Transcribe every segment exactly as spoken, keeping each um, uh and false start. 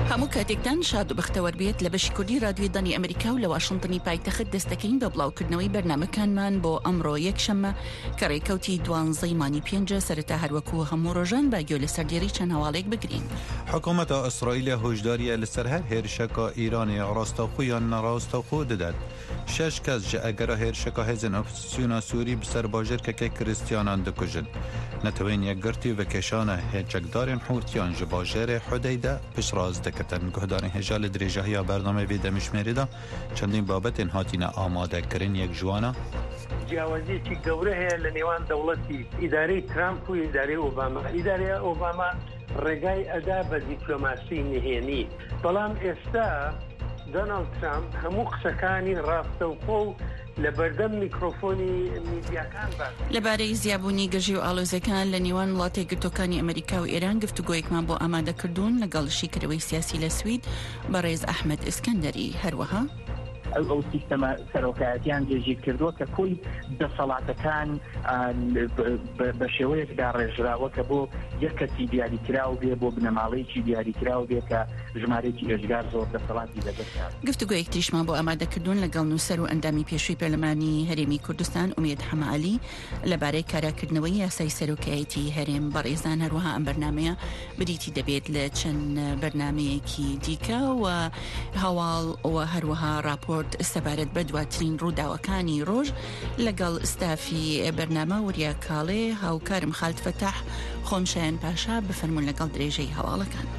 هەموو کاتێکتان شاد و بەختەوەر بێت لە بەشی کوردی رادیۆی دانی ئەمریکا و لە واشنتنی پایتەخت دەستەکەین بە بڵاوکردنەوەی بەرنامەکانمان بۆ ئەمڕۆ یەکشەممە کە ڕێکەوتی دوانزەی مانی پێنجە سەرەتا هەروەکو هەموو ڕۆژان باگوێ لە سەردێری چەند هەواڵێک بگرین. حکوومەتە ئیسرائیل هۆشداریە لەسەر هەر هێرشەکە ئیرانی ڕاستەوخۆ یان نەڕاستەوخۆ دەدات. شش کەس جە ئەگەرە هێرشەکە هێزن ئۆپۆزیسیۆنا سووری بسەر باژێرکەکەی کریستیانان دەکوژن. نەتەوەین یەکگرتی و کێشانە هێچەکدارên حوتیان ji bajêrê Hudeyde piştraz dikitin. Guhdarên hêja li dirêjahiya bername vê demîşmêrê de çendîn babetên hatîne amadekirin yek ji wan e. جیاوازیەکی گەورە هەیە لە نێوان دەوڵەتی ئیدارەی ترامپ و ئیدارەی ئۆباما. ئیدارەی ئۆباما ڕێگای ئەدا بە دیپلۆماسی نهێنی، بەڵام ئێستا دۆناڵد ترامپ هەموو قسەکانی ڕاستەوخۆ و لە بەردەم میکرۆفۆنی میدیاکان باس. لەبارەی زیابوونی گەژی و ئاڵۆزەکان لە نێوان وڵاتی گرتوەکانی ئەمریکا و ئێران گفتوگۆیەکمان بۆ ئامادەکردوون لەگەڵ شیکردەوەی سیاسی لە سوید بەڕێز ئەحمەد ئیسکەندەری. هەروەها ئەو سیستەمە سەرۆکایەتیان جێژیر کردووە کە کۆی دەسەڵاتەکان بە شێوەیەکدا ڕێژراوە کە بۆ یەک کەسی دیاریکراو بێ، بۆ بنەماڵەیەکی دیاریکراو بێ کە ژمارەیەکی ئێژگار زۆر دەسەڵاتی دەدەستات. گفتوگۆیەک تریشمان بۆ ئامادەکردوون لەگەڵ نووسەر و ئەندامی پێشووی پەرلەمانی هەرێمی کوردستان ئومێد حەماعەلی لەبارەی کاراکردنەوەی یاسای سەرۆکایەتی هەرێم. بەڕێزان هەروەها ئەم بەرنامەیە بریتی دەبێت لە چەند بەرنامەیەکی دیکە و هەواڵ و هەروەها راپۆرت سەبارەت بە دواترین ڕووداوەکانی ڕۆژ لەگەڵ ستافی بەرنامە وریا کاڵێ هاوکارم خالد فەتاح خۆمشایان پاشا بفەرمون لەگەڵ درێژەی هەواڵەکان.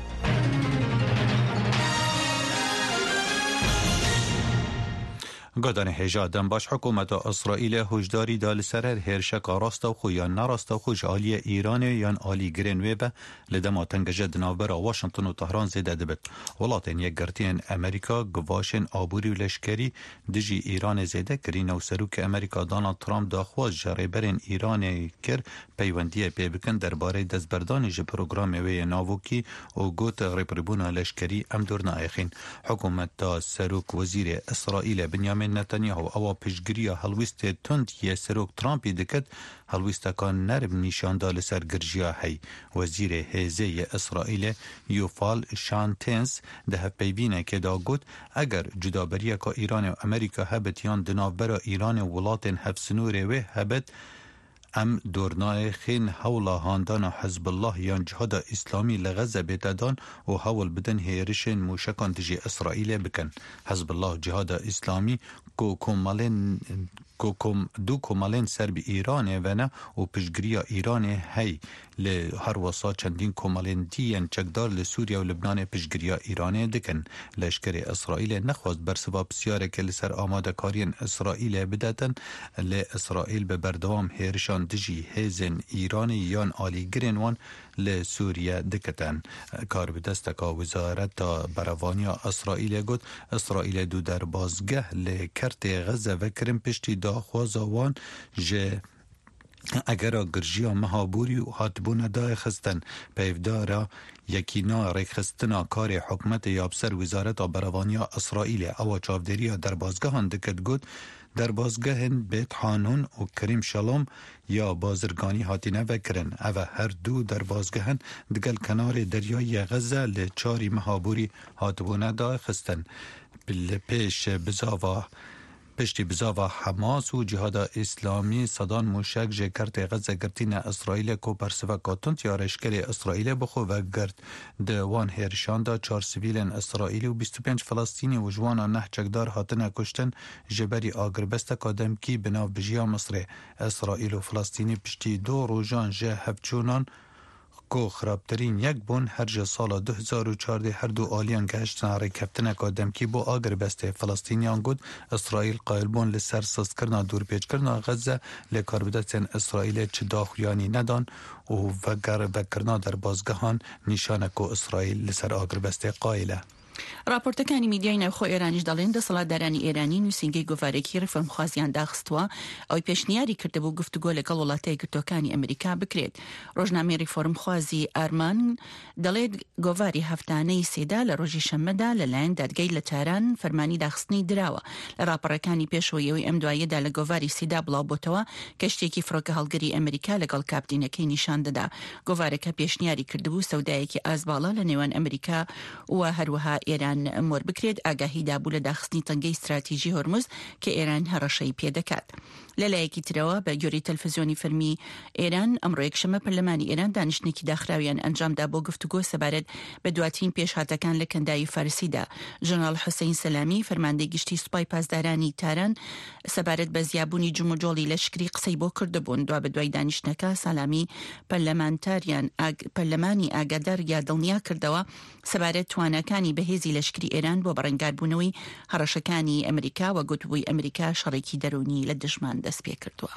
گۆدانی هێژا دەمباش حکوومەتە ئیسرائیلە هۆشداری دا لەسەر هەر هێرشەکە ڕاستەوخۆ یان نەڕاستەوخۆ ji aliyê Îranê yan alîgirên wê be li dema tengeje di navbera Washington û Tehran zêde dibit. Welatên yekgirtiyên Amerîka givaşên aborî û leşkerî dijî Îranê zêde kirîne û serokê Amerîka Donald Trump daxwaz ji rêberên Îranê kir peywendiyê pê bikin derbarê destberdanê ji programê wê yê navokî û got rêpirbûna leşkerî em dûr naexîn. Hikûmeta serok wezîrê İsraîlê Binyamin Netanyahu awa piştgiriya helwîstê tund yê serok Trumpî dikit helwîsteka nerm nîşanda li ser girjiya hey. Wezîrê hêzê yê İsraîlê Yuval Şantens di hevpeyvînekê da got eger cudaberiyeka Îranê û Amerîka hebit yan di navbera Îranê welatên hevsînorê wê hebit em dornaxên hewla handana Hezbollah yan Cihada İslamî li Geze bêtedan û hewl bidin hêrişên mûşekan dijî İsraîlê bikin. Hezbollah Cihada İslamî ku komalên ku kom du komalên serbî Îranê vene û piştgiriya Îranê hey li her wesa çendîn komalên dîyên çekdar li Sûriya û Libnanê piştgiriya Îranê dikin. Leşkerê İsraîlê nexwast bersiva pisyareke li ser amadekariyên İsraîlê bidetin lê İsraîl bi berdewam hêrişan dijî hêzên Îranî yan alîgirên wan li Sûriye dikitin. Kar bi desteka wizareta berevaniya İsraîlê got İsraîlê du derbazgeh li Kertê Geze vekirin piştî daxwaza wan ji egera girjiya mehaborî û hatibûna dayê xistin. Peyvdara yekîna rêxistina karê hikûmetê ya ser wizareta berevaniya İsraîlê ewa çavdêriya derbazgehan dikit got derbazgehên Bêt Hanûn û Kerîm Şalom ya bazirganî hatîne vekirin. Ev her du derbazgehin digel kenarê deryayê Geze li çarî mehaborî hatibûne dayê xistin. Li pêş bizava Piştî bizava Hamas û Cihada İslamî sedan mûşek ji Kertê Geze girtîne İsraîlê ku persiveka tund ya leşkerê İsraîlê bixwe vegirt. Di wan hêrişan da çar sivîlên İsraîlî û bîst û pênc Filastînî û ji wan a neh çekdar hatine kuştin ji berî agirbesteka demkî bi navbijiya Misrê. İsraîl û Filastînî piştî du rojan ji hevçûnan ku xirabtirîn yek bûn her ji sala du hezar û çardê her du aliyan gehiştina rêkeftineka demkî bo agirbestê Filastîniyan got İsraîl qailbûn li ser sazkirina dûrpêçkirina Geze lê karbidestên İsraîlê çi daxuyanî nedan û veger vekirina derbazgehan nîşane ku İsraîl li ser agirbestê qaîl e. راپۆرتەکانی میدیای ناوخۆ ئێرانیش دەڵێن دەسەڵاتدارانی ئێرانی نووسینگەی گۆڤارێکی ڕیفۆرمخوازیان داخستووە ئەوەی پێشنیاری کردبوو گفتوگۆ لەگەڵ وڵاتە یەکگرتووەکانی ئەمریکا بکرێت. ڕۆژنامەی ریفۆرمخوازی ئارمان دەڵێت گۆڤاری هەفتانەی سێدا لە ڕۆژی شەممەدا لەلایەن دادگای لە تاران فەرمانی داخستنی دراوە. لە راپەڕەکانی پێشەوەیەوەی ئەم دوایەدا لە گۆڤاری سێدا بڵاوبۆتەوە کەشتێکی فڕۆکە هەڵگەری ئەمریکا لەگەڵ کاپتینەکەی نیشان دەدا. گۆڤارەکە پێشنیاری کردبوو سەودایەکی ئازباڵە لە نێوان ئەمریکا و هەروەها ئێران مۆر بکرێت ئاگاهیدا بوو لە داخستنی تەنگەی استراتیژی هۆرموز کە ئێران هەڕەشەی پێدەکات. لەلایەکی ترەوە بە گوێرەی تەلەڤیزیۆنی فەرمی ئێران ئەمڕۆ یەکشەمە پەرلەمانی ئێران دانیشتنێکی داخراویان ئەنجامدا بۆ گفتوگۆ سەبارەت بە دواترین پێشهاتەکان لە کەندای فارسیدا. ژەنەڕاڵ حوسەین سەلامی فەرماندەی گشتی سوپای پاسدارانی تاران سەبارەت بە زیابوونی جموجۆڵی لەشکری قسەی بۆ کردبوون. دوا بە دوای دانیشتنەکە سەلامی پەرلەمانتاریان پەرلەمانی ئاگادار یا دڵنیا کردەوە سەبارەت توانەکانی بەهێزی لەشکری ئێران بۆ بەڕێنگاربوونەوەی هەڕەشەکانی ئەمریکا و گوتبووی ئەمریکا شەڕێکی دەرونی لە دژمان دەست پێ کردووە.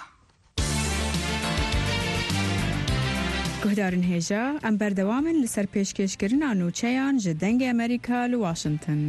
گهدارن هێژە ئەم بەردەوامن لەسەر پێشکەشکردنا نوچەیان ji dengê ئەمریکا لە واشنگتن.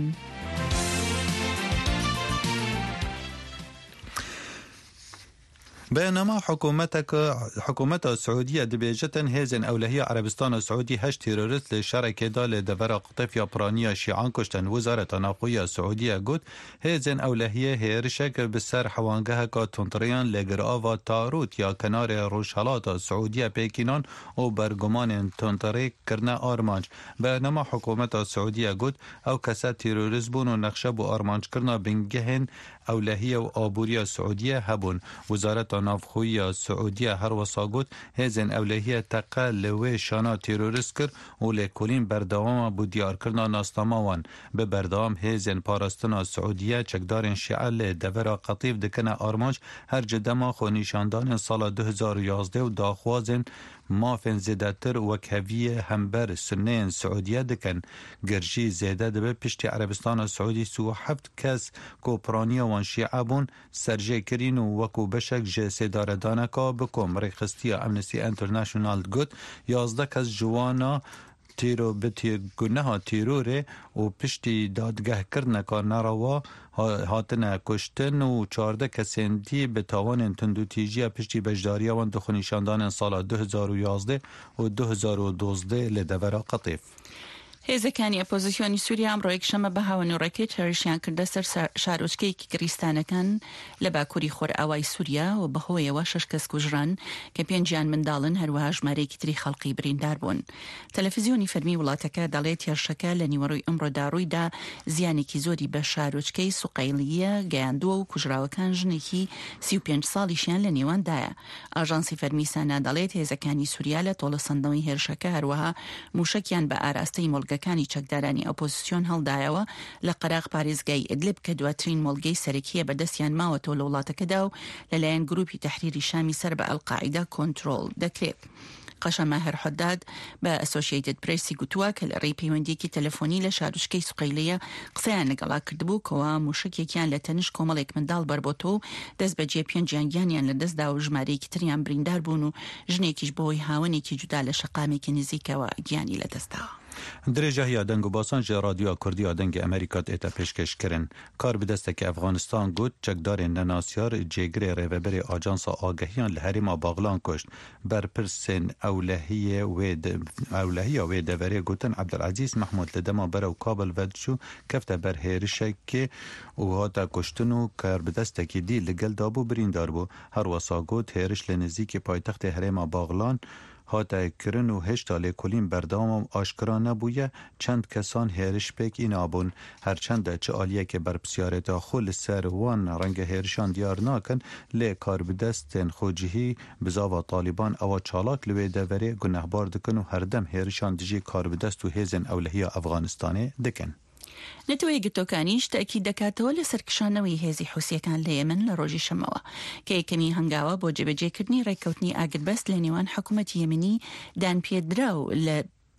بينما حكومتك حكومت السعودية دبيجتن هيزن أولهية عربستان السعودي هش تيرورست لشركة دال دفرة قطف يابرانية شيعان كشتن وزارة تناقوية السعودية قد هيزن أولهية هيرشك بسر حوانجها كتنطريان لقرآفة تاروت يا كنار روشالات السعودية بيكينان وبرغمان تنطري كرنا آرمانج. بينما حكومت السعودية قد أو كسات تيرورست بونو نخشب وآرمانج كرنا بنجهن أولهية وآبورية السعودية هبون. وزارة نافخوية السعودية هر وصاقوت هزن أولهية تقال لوي شانا تيرورست كر ولكولين بردوام بو ديار كرنا ناستماوان ببردوام هزن پارستنا السعودية چكدارن شعال دورا قطيف دكنا آرمانج هر جدما خو نشاندان سال دو هزار و یازده و داخوازن مافن زیدتر وکهویه همبر سنین سعودیه دکن گرجی زیده دبه پشتی عربستان سعودی سو هفت کس کوپرانیه وان شیعه بون سرجه کرین و وکو بشک جه سیداردانکا بکم ریخستی امنستی انترنشنال گوت یازده کس جوانا تیرو بتی گناه تیروره و پشتی دادگاه کرنه که نروا هاتنه کشتن و چارده کسین دی به تاوان تندوتیجی پشتی بجداری وان دخونیشاندان سال دو هزار و یازده و دو هزار و دوازده لدورا قطیف. هێزەکانی ئەپۆزیسیۆنی سووریا ئەمڕۆ یەکشەمە بە هاوەنوڕێکی هێرشیان کردە سەر شارۆچکەیەکی گریستانەکان لە باکووری خۆرئاوای سووریا و بەهۆیەوە شەش کەس کوژران کە پێنجیان منداڵن هەروەها ژمارەیەکی تری خەڵقی بریندار بوون. تەلەڤیزیۆنی فەرمی وڵاتەکە دەڵێت هێرشەکە لە نیوەڕۆی ئەمڕۆدا ڕوویدا زیانێکی زۆری بە شارۆچکەی سوقەیلیە گەیاندووە و کوژراوەکان ژنێکی سی و پێنج ساڵیشیان لە نێواندایە. ئاژانسی فەرمی سانا دەڵێت هێزەکانی سووریا لە تۆڵەسەندنەوەی هێرشەکە هەروەها موشکیان بە ئاراستەی مۆڵگەکانی چەکدارانی ئۆپۆزیسیۆن هەڵدایەوە لە قەراغ پارێزگای ئیدلیب کە دواترین مۆڵگەی سەرەکیە بەدەستیان ماوەتەوە لە وڵاتەکەدا و لەلایەن گروپی تەحریری شامی سەر بە ئەڵقاعیدا کۆنتڕۆڵ دەکرێت. قەشە ماهر حداد بە ئەسۆشیێتد پرێسی گوتووە کە لە ڕێی پەیوەندیەکی تەلەفۆنی لە شارۆچکەی سوقەیلیە قسەیان لەگەڵا کردبوو کەوا موشکێکیان لە تەنش کۆمەڵێک منداڵ بربۆتەوە و دەست بەجێ پێنجیان گیانیان لە دەستدا و ژمارەیەکی تریان بریندار بوون و ژنێکیش بۆی هاوەنێکی جودا لە شەقامێکی نزیکەوە گیانی لەدەستداوە. درجه هیا دنگ و باسان جه رادیو کردی دنگ امریکات ایتا پیشکش کرن. کار بدسته که افغانستان گود چکدار نناسیار جگره ریوبری آجانس آگهیان لحریم باغلان کشت. برپرسن اولهیه و اولهیه و دوره گوتن عبدالعزیز محمود لدما برو کابل ودشو کفت بر هیرشه که او هاتا کشتنو کار بدسته که دی لگل دابو بریندار بو. هر واسا گود هیرش لنزیک پایتخت حریم باغلان هاتا کرن و هشتا لیکولین بردام آشکرا نبویه چند کسان هیرش پیک این آبون هرچند چه آلیه که بر بسیارتا خول سر وان رنگ هیرشان دیار ناکن لی کار بدستن خوجهی بزاوا طالبان او چالاک لوی دوره گنهبار دکن و هر دم هیرشان دیجی کار بدست و هیزن اولهی افغانستانه دکن. نەتەوەی گرتۆکانیش تاکید دەکاتەوە لە سەرکشانەوەی هێزی حوسیەکان لە یەمن لە ڕۆژی شەمەوە کە یەکەمی هەنگاوە بۆ جێبەجێکردنی ڕێککەوتنی ئاگربەست لە نێوان حکوومەتی یەمنی دان پێدراو لە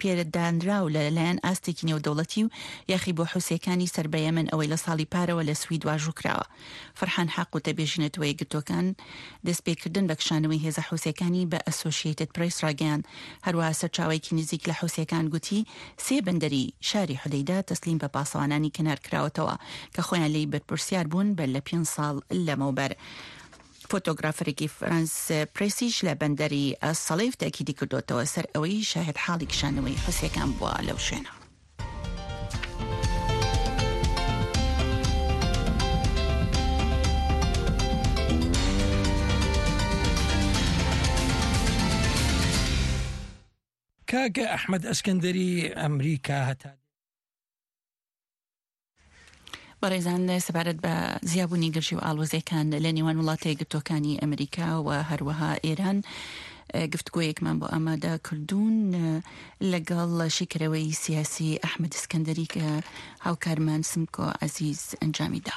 پێدانراو لەلایەن ئاستێکی نێودەوڵەتی و یاخی بۆ حوسەکانی سەر بە یەمەن ئەوەی لە ساڵی پارەوە لە سوید واژوو کراوە. فەرحان حاق و تەبێژینەتەوەی گرتوەکان دەستپێکردن بە کشانەوەی هێزە حوسەکانی بە ئەسۆشیێتد پرەیس ڕاگەیان. هەروەها سەرچاوێکی نزیک لە حوسەکان گوتی سێ بەندەری شاری حودەیدا تەسلیم بە پاسەوانانی کەنار کراوەتەوە کە خۆیان لێی بەرپرسیار بوون بەر لە پێنج ساڵ لەمەوبەر. فۆتۆگرافەرێکی فرانس پرێسیش لە بەندەری سەڵێف تاکیدی کردوتەوە سەر ئەوەی شاهد حاڵی کشانەوەی حوسەکان بووە لەو شوێنە. کاکە ئەحمەد ئەسکەندەری ئەمریکا هەتا بەڕێزان سەبارەت بە زیابوونی گرژی و ئاڵۆزیەکان لە نێوان وڵاتە یەکگرتووەکانی ئەمریکا و هەروەها ئێران گفتگۆیەکمان بۆ ئامادە کردوون لەگەڵ شیکەرەوەی سیاسی ئەحمەد ئەسکەندەری کە هاوکارمان سمکۆ عەزیز ئەنجامیدا.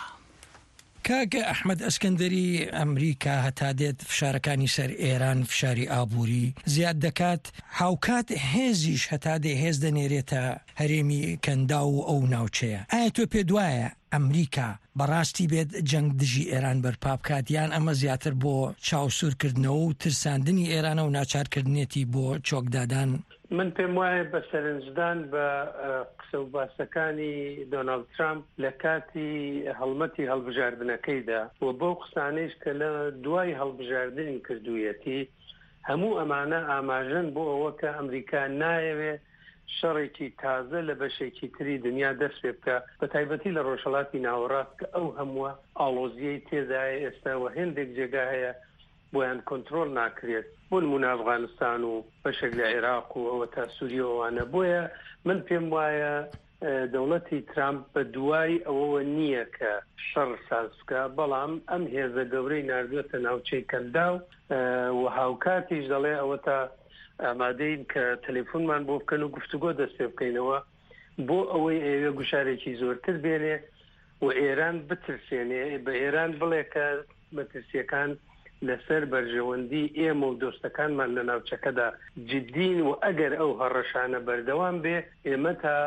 کاکە ئەحمەد ئەسکەندەری ئەمریکا هەتا دێت فشارەکانی سەر ئێران فشاری ئابووری زیاد دەکات، هاوکات هێزیش هەتا دێ هێز دەنێرێتە هەرێمی کەندا و ئەو ناوچەیە. ئایا تۆ پێ دوایە ئەمریکا بەڕاستی بێت جەنگ دژی ئێران بەرپا بکات یان ئەمە زیاتر بۆ چاوسورکردنەوە و ترساندنی ئێرانە و ناچارکردنێتی بۆ چۆکدادان؟ من پێم وایە بە سەرنجدان بە قسە و باسەکانی دۆناڵد ترامپ لە کاتی هەڵمەتی هەڵبژاردنەکەیدا و بەو قسانەیش کە لە دوای هەڵبژاردنی کردوویەتی هەموو ئەمانە ئاماژەن بۆ ئەوە کە ئەمریکا نایەوێ شەڕێکی تازە لە بەشێکی تری دنیا دەست پێ بکە، بە تایبەتی لە ڕۆژهەڵاتی ناوەڕاست کە ئەو هەمووە ئاڵۆزیەی تێدایە ئێستا و هێندێک جێگا هەیە بۆیان کۆنترۆل ناکرێت، بۆ نمونە ئەفغانستان و بەشێک لە عێراق و ئەوە تا سووریەوەوانە. بۆیە من پێم وایە دەوڵەتی ترامپ بە دوای ئەوەوە نییە کە شەڕ ساز بکە، بەڵام ئەم هێزە گەورەی ناردوێتە ناوچەی کەندا و هاوکاتیش دەڵێ ئەوە تا ئامادەین کە تەلێفۆنمان بۆ بکەن و گفتوگۆ دەست پێ بکەینەوە بۆ ئەوەی ئێوە گوشارێکی زۆرتر بێنێ و ئێران بترسێنێ، بە ئێران بڵێ کە مەترسیەکان لەسەر بەرژەوەندی ئێمە و دۆستەکانمان لە ناوچەکەدا جددین و ئەگەر ئەو هەڕەشانە بەردەوام بێ ئێمە تا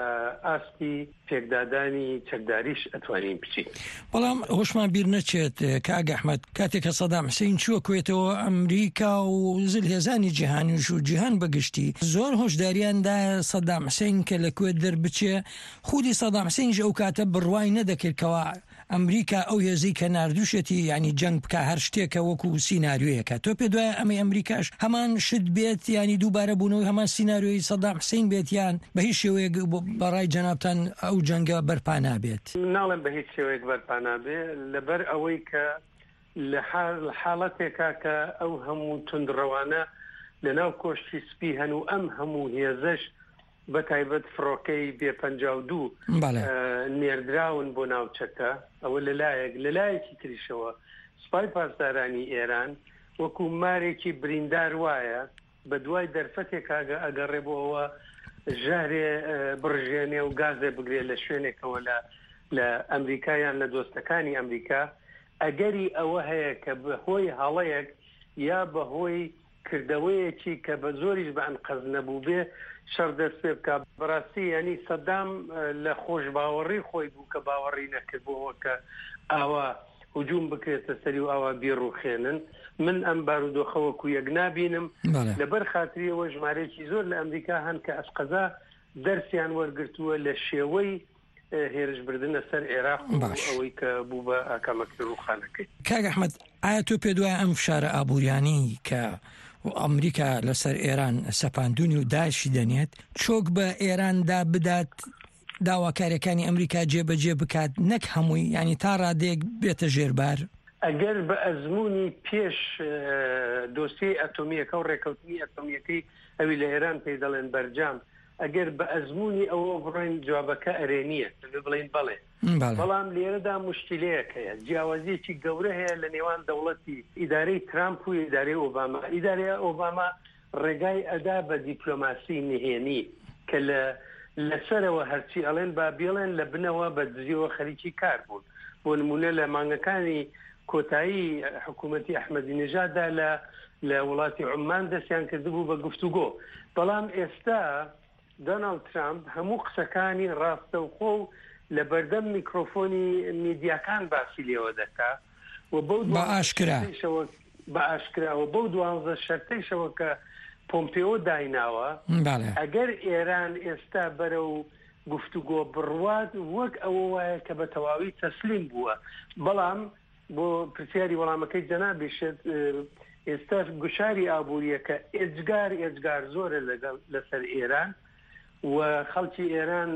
ئاستی پێکدادانی چەکداریش ئەتوانین بچین. بەڵام هۆشمان بیر نەچێت کاک ئەحمەد کاتێک کە سەدام حوسێن چووە کوێتەوە ئەمریکا و زلهێزانی جیهانیش و جیهان بەگشتی زۆر هۆشداریاندا سەدام حوسێن کە لە کوێت دەربچێ، خودی سەدام حوسێنش ئەو کاتە بڕوای نەدەکردکەوە ئەمریکا ئەو هێزی کە ناردووشێتی ینی جەنگ بکە هەر شتێکە وەکو سیناریۆیەکە. تۆ پێ دوایە ئەمەی ئەمریکاش هەمان شت بێت ینی دووبارە بوونەوەی هەمان سیناریۆی سەدام حوسێن بێت یان بە هیچ شێوەیەک بەڕای جەنابتان ئەو جەنگە بەرپا نابێت؟ ناڵێم بە هیچ شێوەیەک بەرپا نابێ لەبەر ئەوەی کە لە حاڵەتێکا کە ئەو هەموو تندڕەوانە لەناو کۆشتی سپی هەن و ئەم هەموو هێزەش بە تایبەت فڕۆکەی بێ پەنجاو دوو نێردراون بۆ ناوچەکە، ئەوە لەلایەک لەلایەکی تریشەوە سوپای پاسدارانی ئێران وەکو مارێکی بریندار وایە بە دوای دەرفەتێک ئەگەڕێ بۆ ئەوە ژارێ بڕژێنێ و گازێ بگرێ لە شوێنێکەوە لە ئەمریکایان لە دۆستەکانی ئەمریکا، ئەگەری ئەوە هەیە کە بەهۆی هەڵەیەک یا بەهۆی کردەوەیەکی کە بە زۆریش بە ئەنقەز نەبوو بێ شەڕ دەست پێ بکە. بەڕاستی ینی سەدام لە خۆش باوەڕی خۆی بوو کە باوەڕی نەکردبووەوە کە ئاوا هجووم بکرێتە سەری و ئاوا بیرروخێنن. من ئەم بارودۆخەوەکو یەک نابینم، لەبەر خاتریەوە ژمارەیەکی زۆر لە ئەمریکا هەن کە ئەسقەزا دەرسیان وەرگرتووە لە شێوەی هێرشبردنە سەر عێراق و ئەوەی کە بوو بە ئاکامەکەی ڕووخانەکەی. کاک ئەحمەد ئایا تۆ پێ دوایە ئەم فشارە ئابووریانی کە ئەمریکا لەسەر ئێران سەپاندونی و داعشی دەنێت چۆک بە ئێراندا بدات داواکاریەکانی ئەمریکا جێبەجێ بکات نەک هەمووی ینی تا ڕادێک بێتە ژێربار؟ ئەگەر بە ئەزمموی پێش دۆسیەی ئەتۆمیەکە و ڕێکەوتنی ئەتۆمیەکەی ئەوی لە ئێران پێی دەڵێن بەرجام، ئەگەر بە ئەزمموی ئەوە بڕێن جوابەکە ئەرێنیە بڵێن بەڵێ، بەڵام لێرەدا مشتیلەیەکەیە جیاوازیەکی گەورە هەیە لە نێوان دەوڵەتی ئیدارەی ترامپ و ئیدارەی ئۆباما. ئیدارەی ئۆباما ڕێگای ئەدا بە دیپلۆماسی نهێنی کە لە لەسەرەوە هەرچی ئەڵێن با بێڵێن لە بنەوە بە دزیەوە خەریکی کار بوون. بۆ نمونە لە مانگەکانی کۆتایی حکوومەتی ئەحمەدی نژاددا لە لە وڵاتی عمان دەستیان کردبوو بە گفتوگۆ، بەڵام ئێستا دۆناڵد ترامپ هەموو قسەکانی ڕاستەوخۆ و لە بەردەم میکرۆفۆنی میدیاکان باسی لێوە دەکا و بە ئاشکرا بە ئاشکراوە بەو دوانزە شەرتەیشەوە کە پۆمپیۆ دایناوە ئەگەر ئێران ئێستا بەرەو گفتوگۆ بڕوات وەک ئەوە وایە کە بە تەواوی تەسلیم بووە بەڵام بۆ پرسیاری وەڵامەکەی جەنابیشت ئێستا گوشاری ئابوووریە کە ئێجگار ئێجگار زۆرە لەسەر ئێران و خەڵکی ئێران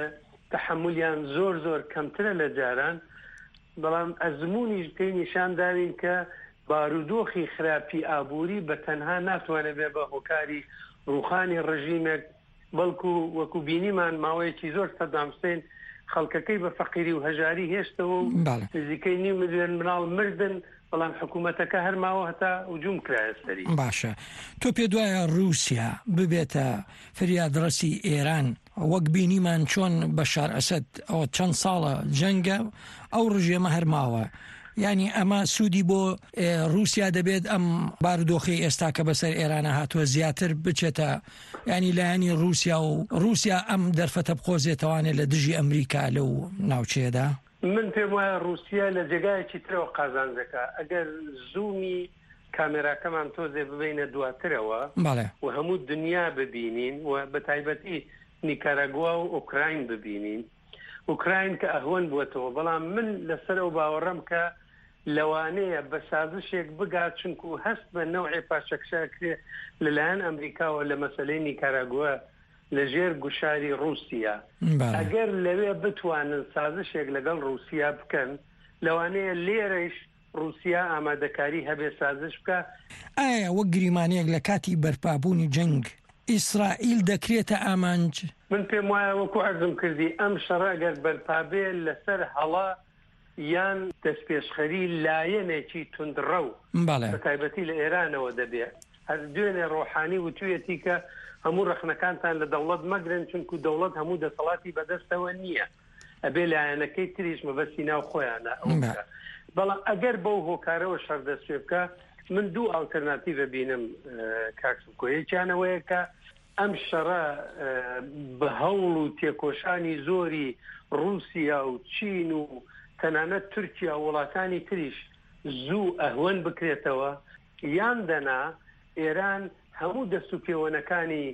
تەحملیان زۆر زۆر کەمترە لە جاران بەڵام ئەزممویش پێی نیشانداوین کە بارودۆخی خراپی ئابووری بە تەنها ناتوانێت بێ بە هۆکاری ڕوخانی ڕژیمێک بەڵکو وەکو بینیمان ماوەیەکی زۆر سەدام حوسێن خەڵکەکەی بە فەقیری و هەژاری هێشتەوە و نزیکەی نیو ملیۆن مناڵ مردن بەڵام حکوومەتەکە هەرماوە هەتا هجووم کرایە سەری. باشە تۆ پێ دوایە رووسیا ببێتە فریادڕەسی ئێران وەک بینیمان چۆن بەشار ئەسەد ئەوە چەند ساڵە جەنگە ئەو ڕژێمە هەرماوە یعنی ئەمە سوودی بۆ رووسیا دەبێت ئەم بارودۆخی ئێستا کە بەسەر ئێرانە هاتووە زیاتر بچێتە ینی لایەنی رووسیا و رووسیا ئەم دەرفەتە بخۆزێتەوانێت لە دژی ئەمریکا لەو ناوچێدا. من پێم وایە رووسیا لە جێگایەکی ترەوە قازانجەکە ئەگەر زوومی کامێراکەمان تۆزێ ببینە دواترەوە و هەموو دنیا ببینین و بە تایبەتی نیکاراگوا و ئوکراین ببینین ئوکراین کە ئەهۆن بووەتەوە بەڵام من لەسەر ئەو باوەڕەم کە لەوانەیە بە سازشێک بگات چونکو هەست بە نەوعی پاشەکشاکرێ لەلایەن ئەمریکاوە لە مەسەلەی نیکاراگوە لەژێر گوشاری رووسیا ئەگەر لەوێ بتوانن سازشێک لەگەڵ رووسیا بکەن لەوانەیە لێرەش رووسیا ئامادەکاری هەبێ سازش بکە. ئایا وەک گریمانەیەک لە کاتی بەرپابوونی جەنگ ئیسرائیل دەکرێتە ئامانج؟ من پێم وایە وەکو عەرزم کردی ئەم شەڕە ئەگەر بەرپابێ لەسەر هەڵا یان دەستپێشخەری لایەنێکی توندڕە و بە تایبەتی لە ئێرانەوە دەبێت هەر دوێنێ ڕۆحانی وتویەتی کە هەموو ڕەخنەکانتان لە دەوڵەت مەگرن چونکو دەوڵەت هەموو دەسەڵاتی بەدەستەوە نییە ئەبێ لایەنەکەی تریش مەبەستی ناو خۆیانە بەڵام ئەگەر بەو هۆکارەوە شەردەسوێ بکە من دوو ئالتەرناتیڤە بینم کاکسکۆیەکیانەوەیە کە ئەم شەڕە بە هەوڵ و تێکۆشانی زۆری رووسیا و چین و تەنانەت تورکیا وڵاتانی تریش زوو ئەهوەن بکرێتەوە یان دەنا ئێران هەموو دەست و پێوەنەکانی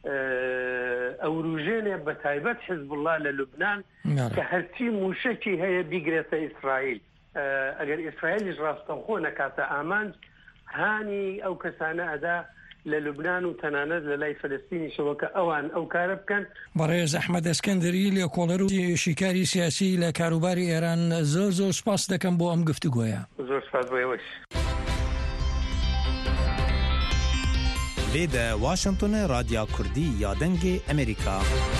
ئەوروژێنێ بە تایبەت حیزبوڵڵا لە لوبنان کە هەرچی موشکی هەیە بیگرێتە ئیسرائیل ئەگەر ئیسرائیلیش ڕاستەوخۆ نەکاتە ئامانج هانی ئەو کەسانە ئەدا لە لوبنان و تەنانەت لە لای فەلەستینیشەوە کە ئەوان ئەو کارە بکەن. بەڕێز ئەحمەد ئەسکەندەری لێکۆڵەر و شیکاری سیاسی لە کاروباری ئێران زۆر زۆر سپاس دەکەم بۆ ئەم گفتوگۆیە. زۆر سپاس بۆ ئێوەش. لێدە واشنگتۆنە رادیا کوردی یا دەنگی ئەمریکا.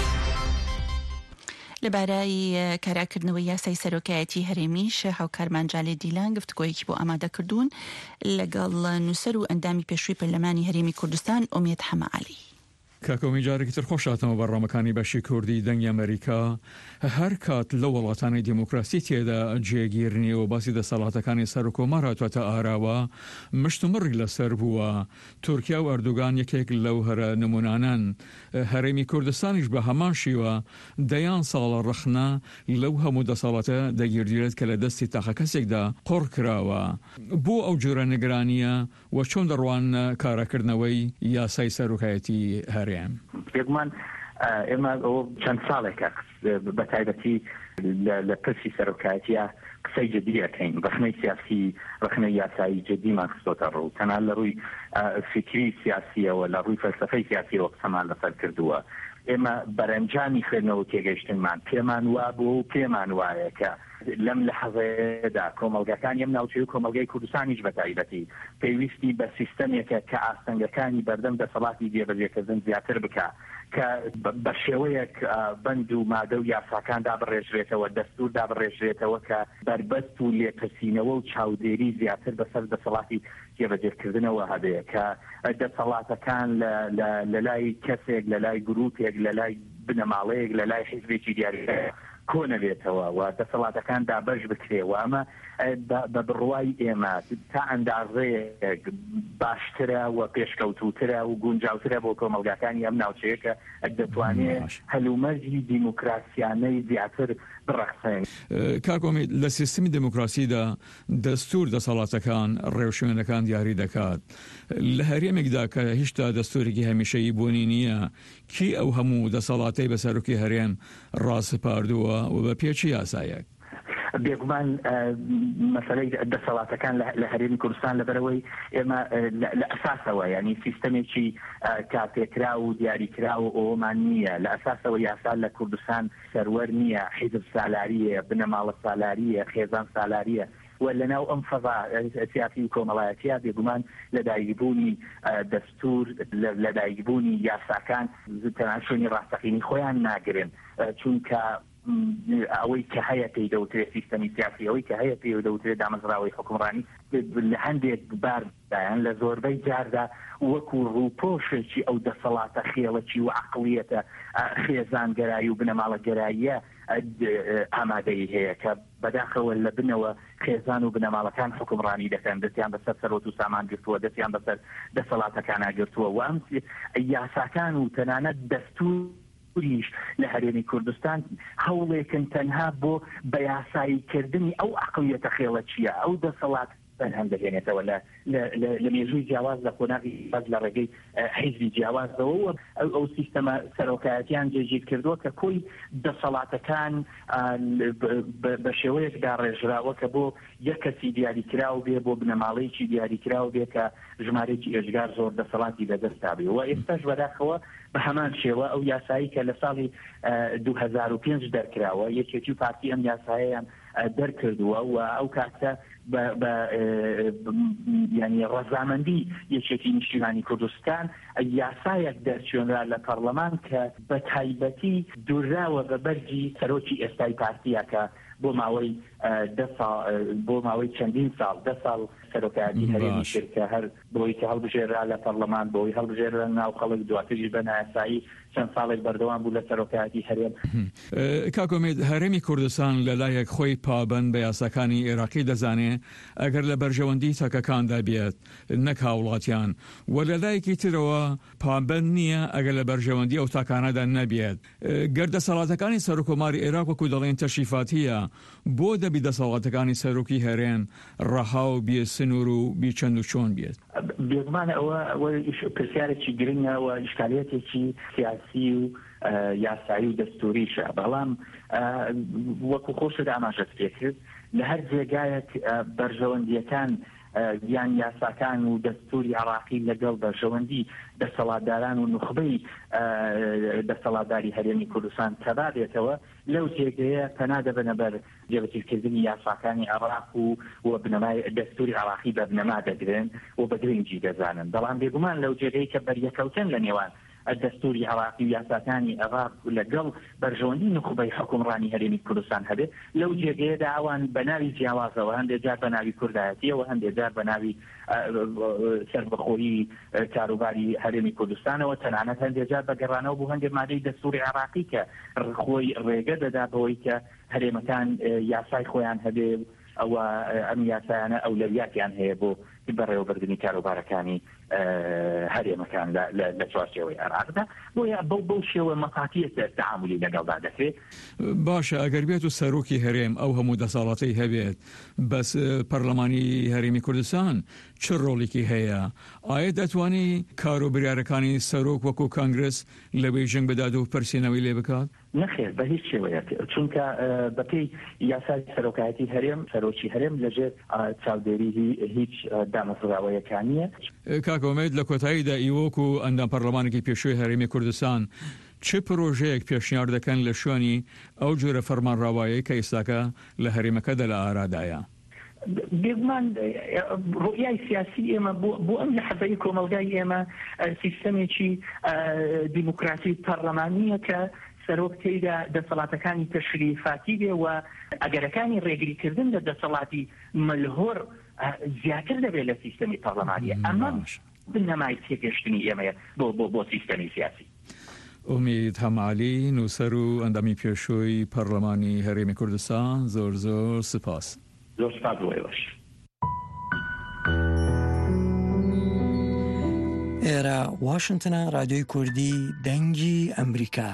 لەبارەی کاراکردنەوەی یاسای سەرۆکایەتی هەرێمیش هاوکارمان جالێ دیلان گفتگۆیەکی بۆ ئامادە کردوون لەگەڵ نووسەر و ئەندامی پێشووی پەرلەمانی هەرێمی کوردستان ئومێد حەمەعالی. کاکۆمی جارێکی تر خۆشاتەوە بەڕامەکانی بەشی کوردی دەنگی ئەمریکا هەر کات لە وڵاتانی دیموکراسی تێدا جێگیرنی و باسی دەسەڵاتەکانی سەر و کۆمار هاتووەتە ئاراوە مشتمڕی لەسەر بووە. تورکیا و ئەردوگان یەکێک لەو هەرە نمونانن. هەرێمی کوردستانیش بە هەمان شیوە دەیان ساڵە ڕەخنە لەو هەموو دەسەڵاتە دەگیردرێت کە لە دەستی تاقە کەسێکدا قڕ کراوە. بۆ ئەو جۆرە نگرانیە و چۆن دەڕوان کاراکردنەوەی یاسای سەرۆکایەتی هەرێم؟ بێگومان ئێمە ئەوە چەند ساڵێکە بە تایبەتی لە پرسی سەرۆکایەتیە قسەی جددیەکەین ڕخنەی سیاسی ڕخنەی یاسایی جددیمان خستۆتە ڕوو تەنها لە ڕووی فکری سیاسیەوە لە ڕووی فەلسەفەی سیاسیەوە قسەمان لەسەر کردووە. ئێمە بەرەنجامی خوێندنەوە تێگەیشتنمان پێمان وا بوو و پێمان وایە کە لەم لەحەزەیەدا کۆمەڵگەکان یەم ناوچەی و کۆمەڵگەی کوردستانیش بە تایبەتی پێویستی بە سیستەمێکە کە ئاستەنگەکانی بەردەم دەسەڵاتی جێبەجێکردن زیاتر بکە کە بە شێوەیەک بەند و مادە و یاساکان دابڕێژرێتەوە دەستور دابڕێژرێتەوە کە بربەست و لێپرسینەوە و چاودێری زیاتر بەسەر دەسەڵاتی جێبەجێکردنەوە هەبێ کە دەسەڵاتەکان لە لای کەسێک لە لای گروپێک لە لای بنەماڵەیەک لە لای حیزبێکی دیاری کۆنەبێتەوە و دەسەڵاتەکان دابەش بکرێەوە ئەمە بە بڕوای ئێمە تا ئەندازەیە باشترە و پێشکەوتوترە و گونجاوترە بۆ کۆمەلگاکانی ئەم ناوچەیەکە دەتوانێت هەلومەرجی دیموکراسیانەی زیاتر بڕەخسێن. کاکۆمی لە سیستمی دموکراسیدا دەستور دەسەڵاتەکان ڕێوشوێنەکان دیاری دەکات. لە هەرێمێکدا کە هیچتا دەستورێکی هەمیشەیی بوونی نییە کی ئەو هەموو دەسەڵاتی بەسەرۆکی هەرێم ڕاستپاردووە و بە پێچی یاسایەک؟ بێگومان مەسەلەی دەسەڵاتەکان لە هەرێمی کوردستان لەبەرەوەی ئێمە لە ئەساسەوە ینی سیستەمێکی کاپێکرا و دیاریکرا و ئەومان نییە لە ئەساسەوە یاسا لە کوردستان سەروەر نییە حیزب سالاریە بنەماڵە سالاریە خێزان سالاریە و لەناو ئەم فەضا سیاسی و کۆمەڵایەتیە بێگومان لەدایکبوونی دەستور لەدایکبوونی یاساکان تەنانەت شوێنی ڕاستەقینی خۆیان ناگرن چونکە ئەوەی کە هەیە پێی دەوترێت سیستەمی سیاسی ئەوەی کە هەیە پێی دەوترێت دامەزراوەی حکومڕانی لە هەندێک باردایان لە زۆربەی جاردا وەکو ڕووپۆشێکی ئەو دەسەڵاتە خێڵەکی و عەقڵیەتە خێزانگەرایی و بنەماڵەگەراییە ئامادەی هەیە کە بەداخەوە لە بنەوە خێزان و بنەماڵەکان حکومڕانی دەکەن دەستیان بەسەر سەرۆت و سامان گرتووە دەستیان بەسەر دەسەڵاتەکان ئاگرتووە و ئەم یاساکان و تەنانەت دەستور ریش لە هەرێمی کوردستان هەوڵێکن تەنها بۆ بە یاساییکردنی ئەو عەقڵیەتە خێڵەچیە ئەو دەسەڵات هەم دەهێنێتەوە لە مێژووی جیاواز لە قۆناغی باز لە ڕێگەی حیزبی جیاوازەوە ئەو سیستەمە سەرۆکایەتیان جێگیر کردووە کە کۆی دەسەڵاتەکان بە شێوەیەکدا ڕێژراوە کە بۆ یەک کەسی دیاریکراو بێ بۆ بنەماڵەیەکی دیاریکراو بێ کە ژمارەیەکی ئێژگار زۆر دەسەڵاتی بەدەستا بێ و ئێستاش بەداخەوە بە هەمان شێوە ئەو یاسایی کە لە ساڵی دوو هەزار و پێنج دەرکراوە یەکێکی و پارتی ئەم یاسایەیان دەرکردووە و ئەو کاتە بە ینی ڕەزامەندی یەکێتی نیشتیمانی کوردستان یاسایەک دەرچێنرا لە پەرلەمان کە بە تایبەتی دووراوە بە بەرجی سەرۆکی ئێستای پارتیەکە بۆ ماوەی بۆ ماوەی چەندین ساڵ دە ساڵ سەرۆکایەتی هەرێمی شرکە هەر بۆی کە هەڵبژێرا لە پەرلەمان بۆی هەڵبژێرا ناو خەڵک دواتریش بە نایاسایی چەند ساڵێک بەردەوام بوو لە سەرۆکایەتی هەرێم. کاکۆمێد هەرێمی کوردستان لەلایەک خۆی پابەند بە یاساکانی عێراقی دەزانێ ئەگەر لە بەرژەوەندی تاکەکاندا بێت نەک هاوڵاتیان و لەلایەکی ترەوە پابەند نییە ئەگەر لە بەرژەوەندی ئەو تاکانەدا نەبێت. گەردەسەڵاتەکانی سەرۆکۆماری عێراق وەکو دەڵێن تەشریفاتیە بۆ دەبی دەسەڵاتەکانی سەرۆکی هەرێم ڕەها و بێ سنوور و بی چەند و چۆن بێت؟ بێگومانە ئەوە پرسیارێکی گرنگە و ئیشکالیەتێکی سیاسی و یاسایی و دەستوریشە بەڵام وەکو خۆشت ئاماژەت پێ کرد لە هەر جێگایەک بەرژەوەندیەکان یان یاساکان و دەستوری عێراقی لەگەڵ بەرژەوەندی دەسەڵاتداران و نوخبەی دەسەڵاتداری هەرێمی کوردستان تەبابێتەوە لەو جێگەیە پەنا دەبنە بەر جێبەجێکردنی یاساکانی عێراق و و بنەمای دەستوری عێراقی بە بنەما دەگرن و بە گرنگی دەزانن بەڵام بێگومان لەو جێگەی کە بەریەکەوتن لە نێوان دەستوری عێراقی و یاساکانی عێراق لەگەڵ بەرژەوەندی نوخبەی حکومڕانی هەرێمی کوردستان هەبێت لەو جێگەیەدا ئەوان بە ناوی جیاوازەوە هەندێک جار بە ناوی کوردایەتیەوە هەندێک جار بە ناوی سەربەخۆیی کاروباری هەرێمی کوردستانەوە تەنانەت هەندێک جار بەگەڕانەوە بوو هەندێک مادەی دەستوری عێراقی کە خۆی ڕێگە دەدا بەوەی کە هەرێمەکان یاسای خۆیان هەبێ ئەوە ئەم یاسایانە ئەولەویاتیان هەیە بۆ بەڕێوەبردننی کاروبارەکانی هەرێمەکان لە چوارچێوەی عێراقدا بۆیە بەو بەو شێوە مەقاتیەتە تەعاملی لەگەڵدا دەکرێت. باشە ئەگەر بێت و سەرۆکی هەرێم ئەو هەموو دەسەڵاتی هەبێت بەس پەرلەمانی هەرێمی کوردستان چ ڕۆڵێکی هەیە؟ ئایا دەتوانی کاروبریارەکانی سەرۆک وەکو کانگرس لە بێژنگ بدات و پرسیێنەوەی لێ بکات؟ نەخێر بە هیچ شێوەیە چونکە بەپێی یاسای سەرۆکایەتی هەرێم سەرۆکی هەرێم لەژێر چاودێری هیچ دامەزراوەیەکانیە. کاکۆمێد لە کۆتاییدا ئیوۆک و ئەندام پەرلەمانێکی پێشووی هەرێمی کوردستان چه پرۆژەیەک پێشنیار دەکەن لە شوێنی ئەو جۆرە فەرمانڕاوایی کە ئێستاکە لە هەرێمەکەدا لە ئارادایە؟ بێگومان ڕۆیای سیاسی ئێمە بۆ ئەم لە حەزەی کۆمەلگای ئێمە سیستەمێکی دیموکراسی پەرلەمانیە کە سەرۆک تێیدا دەسەڵاتەکانی تەشریفاتی بێ و ئەگەرەکانی ڕێگریکردن لە دەسەڵاتی ملهۆر زیاتر دەبێت لە سیستەمی پەرلەمانیە ئەمە بنەمای تێگەشتنی ئێمەیە بۆ بۆ بۆ سیستەمی سیاسی. امید همعلی نووسەر و ئەندامی پێشووی پەرلەمانی هەرێمی کوردستان، زۆر زۆر سپاس. زۆر سپاس بۆی باش. ئێرە واشنگتنە، رادیۆی کوردی دەنگی ئەمریکا.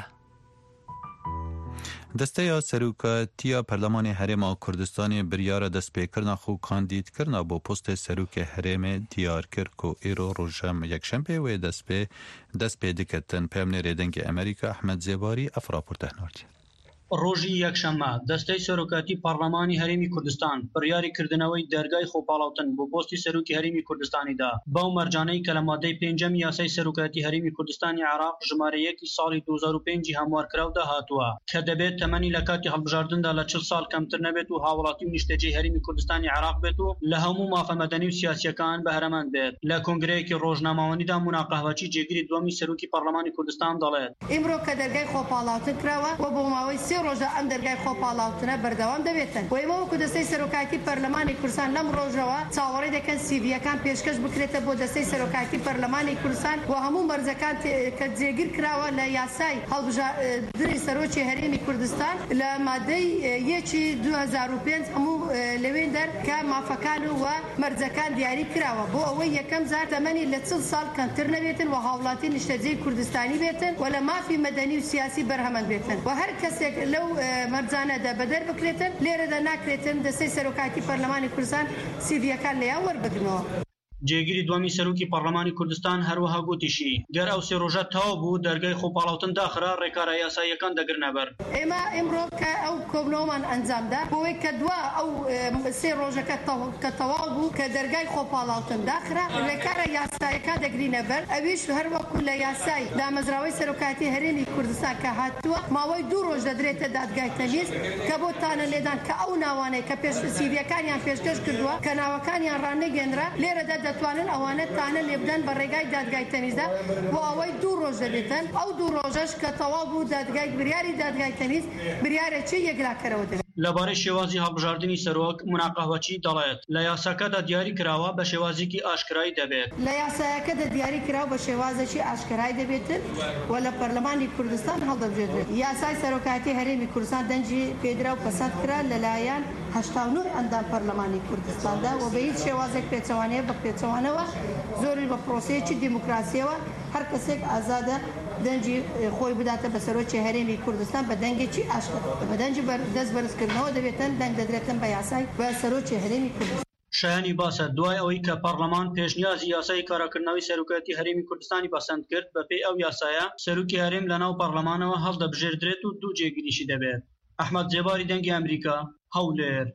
دەستەیە سەرۆکایەتیە پەرلەمانی هەرێما کوردستانی بریارە دەستپێکردنا خۆ کاندیدکردنا بۆ پۆستێ سەرۆکێ هەرێمێ دیار کرد و ئێرۆ ڕۆژەم یەکشەمبێ وێ دەستپێ دەست پێ دکەتن پێمنێرێ دەنگی ئەمریکا ئەحمەد زێباری ئەفراپورتە نۆرتی. ڕۆژی یەکشەممە دەستەی سەرۆکاتی پەرلەمانی هەرێمی کوردستان بڕیاری کردنەوەی دەرگای خۆپاڵاوتن بۆ پۆستی سەرۆکی هەرێمی کوردستانیدا بەو مەرجانەی کە لە مادەی پێنجەم یاسای سەرۆکاتی هەرێمی کوردستانی عێراق ژمارە یەکی ساڵی دوو هەزار و پێنج هەموارکراودا هاتووە کە دەبێت تەمەنی لە کاتی هەڵبژاردندا لە چل ساڵ کەمتر نەبێت و هاوڵاتی و نیشتەجێی هەرێمی کوردستانی عێراق بێت و لە هەموو مافەمەدەنی و سیاسیەکان بەهرەمەند بێت. لە کۆنگرەیەکی ڕۆژنامەوەنیدا مونا قەهوەچی جێگیری دووەمی سەرۆکی پەرلەمانی کوردستان دەڵێت ئیمڕۆ کە دەرگای خۆپاڵاوتن کراوە و بۆ ماوەی سێ ڕۆژە ئەم دەرگای خۆپاڵاوتنە بەردەوام دەبێتن. و ئێمە وەکو دەستەی سەرۆکاتی پەرلەمانی کوردستان لەم ڕۆژەوە چاوەڕێی دەکەن سیڤیەکان پێشکەش بکرێتە بۆ دەستەی سەرۆکاتی پەرلەمانی کوردستان و هەموو مەرجەکان کە جێگیر کراوە لە یاسای هەڵبژاردنی سەرۆکی هەرێمی کوردستان لە مادەی یەکی دوو هەزار و پێنج هەموو لەوێن دەر کە مافەکان و مەرجەکان دیاری کراوە بۆ ئەوەی یەکەم جار تەمەنی لە چل ساڵ کەمتر نەبێتن و هاوڵاتی نیشتەجێی کوردستانی بێتن و لە مافی مەدەنی و سیاسی بەرهەمەند بێتن و هەر کەسێک لەو مەرجانەدا بەدەر بکرێتن لێرەدا ناکرێتن دەستەی سەرۆکاتی پەرلەمانی کوردستان سیڤیەکان لەیان وەربگرنەوە. جێگیری دووەمی سەرۆکی پەرلەمانی کوردستان هەروەها گوتیشی گەر ئەو سێ ڕۆژە تەواو بوو دەرگای خۆپاڵاوتن داخرا ڕێکارە یاساییەکان دەگرنە بەر. ئێمە ئێمڕۆ کە ئەو کۆبنەوەمان ئەنجامدا بۆی کە دووە ئەو سێ ڕۆژەکە کە تەواو بوو کە دەرگای خۆپاڵاوتن داخرا ڕێکارە یاساییەکان دەگرینە بەر. ئەویش هەروەکو لە یاسای دامەزراوەی سەرۆکاتی هەرێمی کوردستان کە هاتووە ماوەی دوو ڕۆژ دەدرێتە دادگای تەمیز کە بۆ تانە لێدان کە ئەو ناوانەی کە پێش سیڤیەکانیان پێشکەش کردووە کە ناوەکانیان ڕانەگەێنرا لێرەدا دەتوانن ئەوانە تانە لێبدەن بە ڕێگای دادگای تەمیزدا بۆ ئەوەی دوو ڕۆژ دەبێتن. ئەو دوو ڕۆژەش کە تەواو بوو دادگای بریاری دادگای تەمیز بریارێکی یەکلاکەرەوە دەبێت. لەبارەی شێوازی هەڵبژاردننی سەرۆک مونا قەهوەچی دەڵێت لە یاساکەدا دیاری کراوە بە شێوازێکی ئاشکرایی دەبێت. لە یاسایەکەدا دیاری کراوە بە شێوازێکی ئاشکرایی دەبێتن و لە پەرلەمانی کوردستان هەڵدەبژێتێت. یاسای سەرۆکاتی هەرێمی کوردستان دەنجی پێدرا و پەسەند کرا لەلایەن هەشتا و نۆ ئەندام پەرلەمانی کوردستاندا و بە هیچ شێوازێک پێچەوانەیە بە پێچەوانەوە زۆری بە پرۆسەیەکی دیموکراسیەوە هەر کەسێک ئازادە دەنجی خۆی بداتە بە سەرۆکی هەرێمی کوردستان بە دەنگێکی ئاشکرا بە دەنجی دەست بەرزکردنەوە دەبێتن دەنگ دەدرێتن بە یاسای بە سەرۆکی هەرێمی کوردستان. شایانی باسە دوای ئەوەی کە پەرلەمان پێشنیازی یاسای کاراکردنەوەی سەرۆکاتی هەرێمی کوردستانی پەسەند کرد بەپێی ئەو یاسایە سەرۆکی هەرێم لەناو پەرلەمانەوە هەڵدەبژێردرێت و دوو جێگیریشی دەبێت. ئەحمەد زێباری دەنگی ئەمریکا، هەولێر.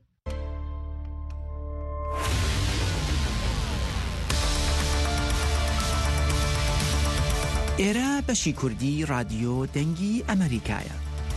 ئێرە بەشی کوردی رادیۆ دەنگی ئەمریکایە.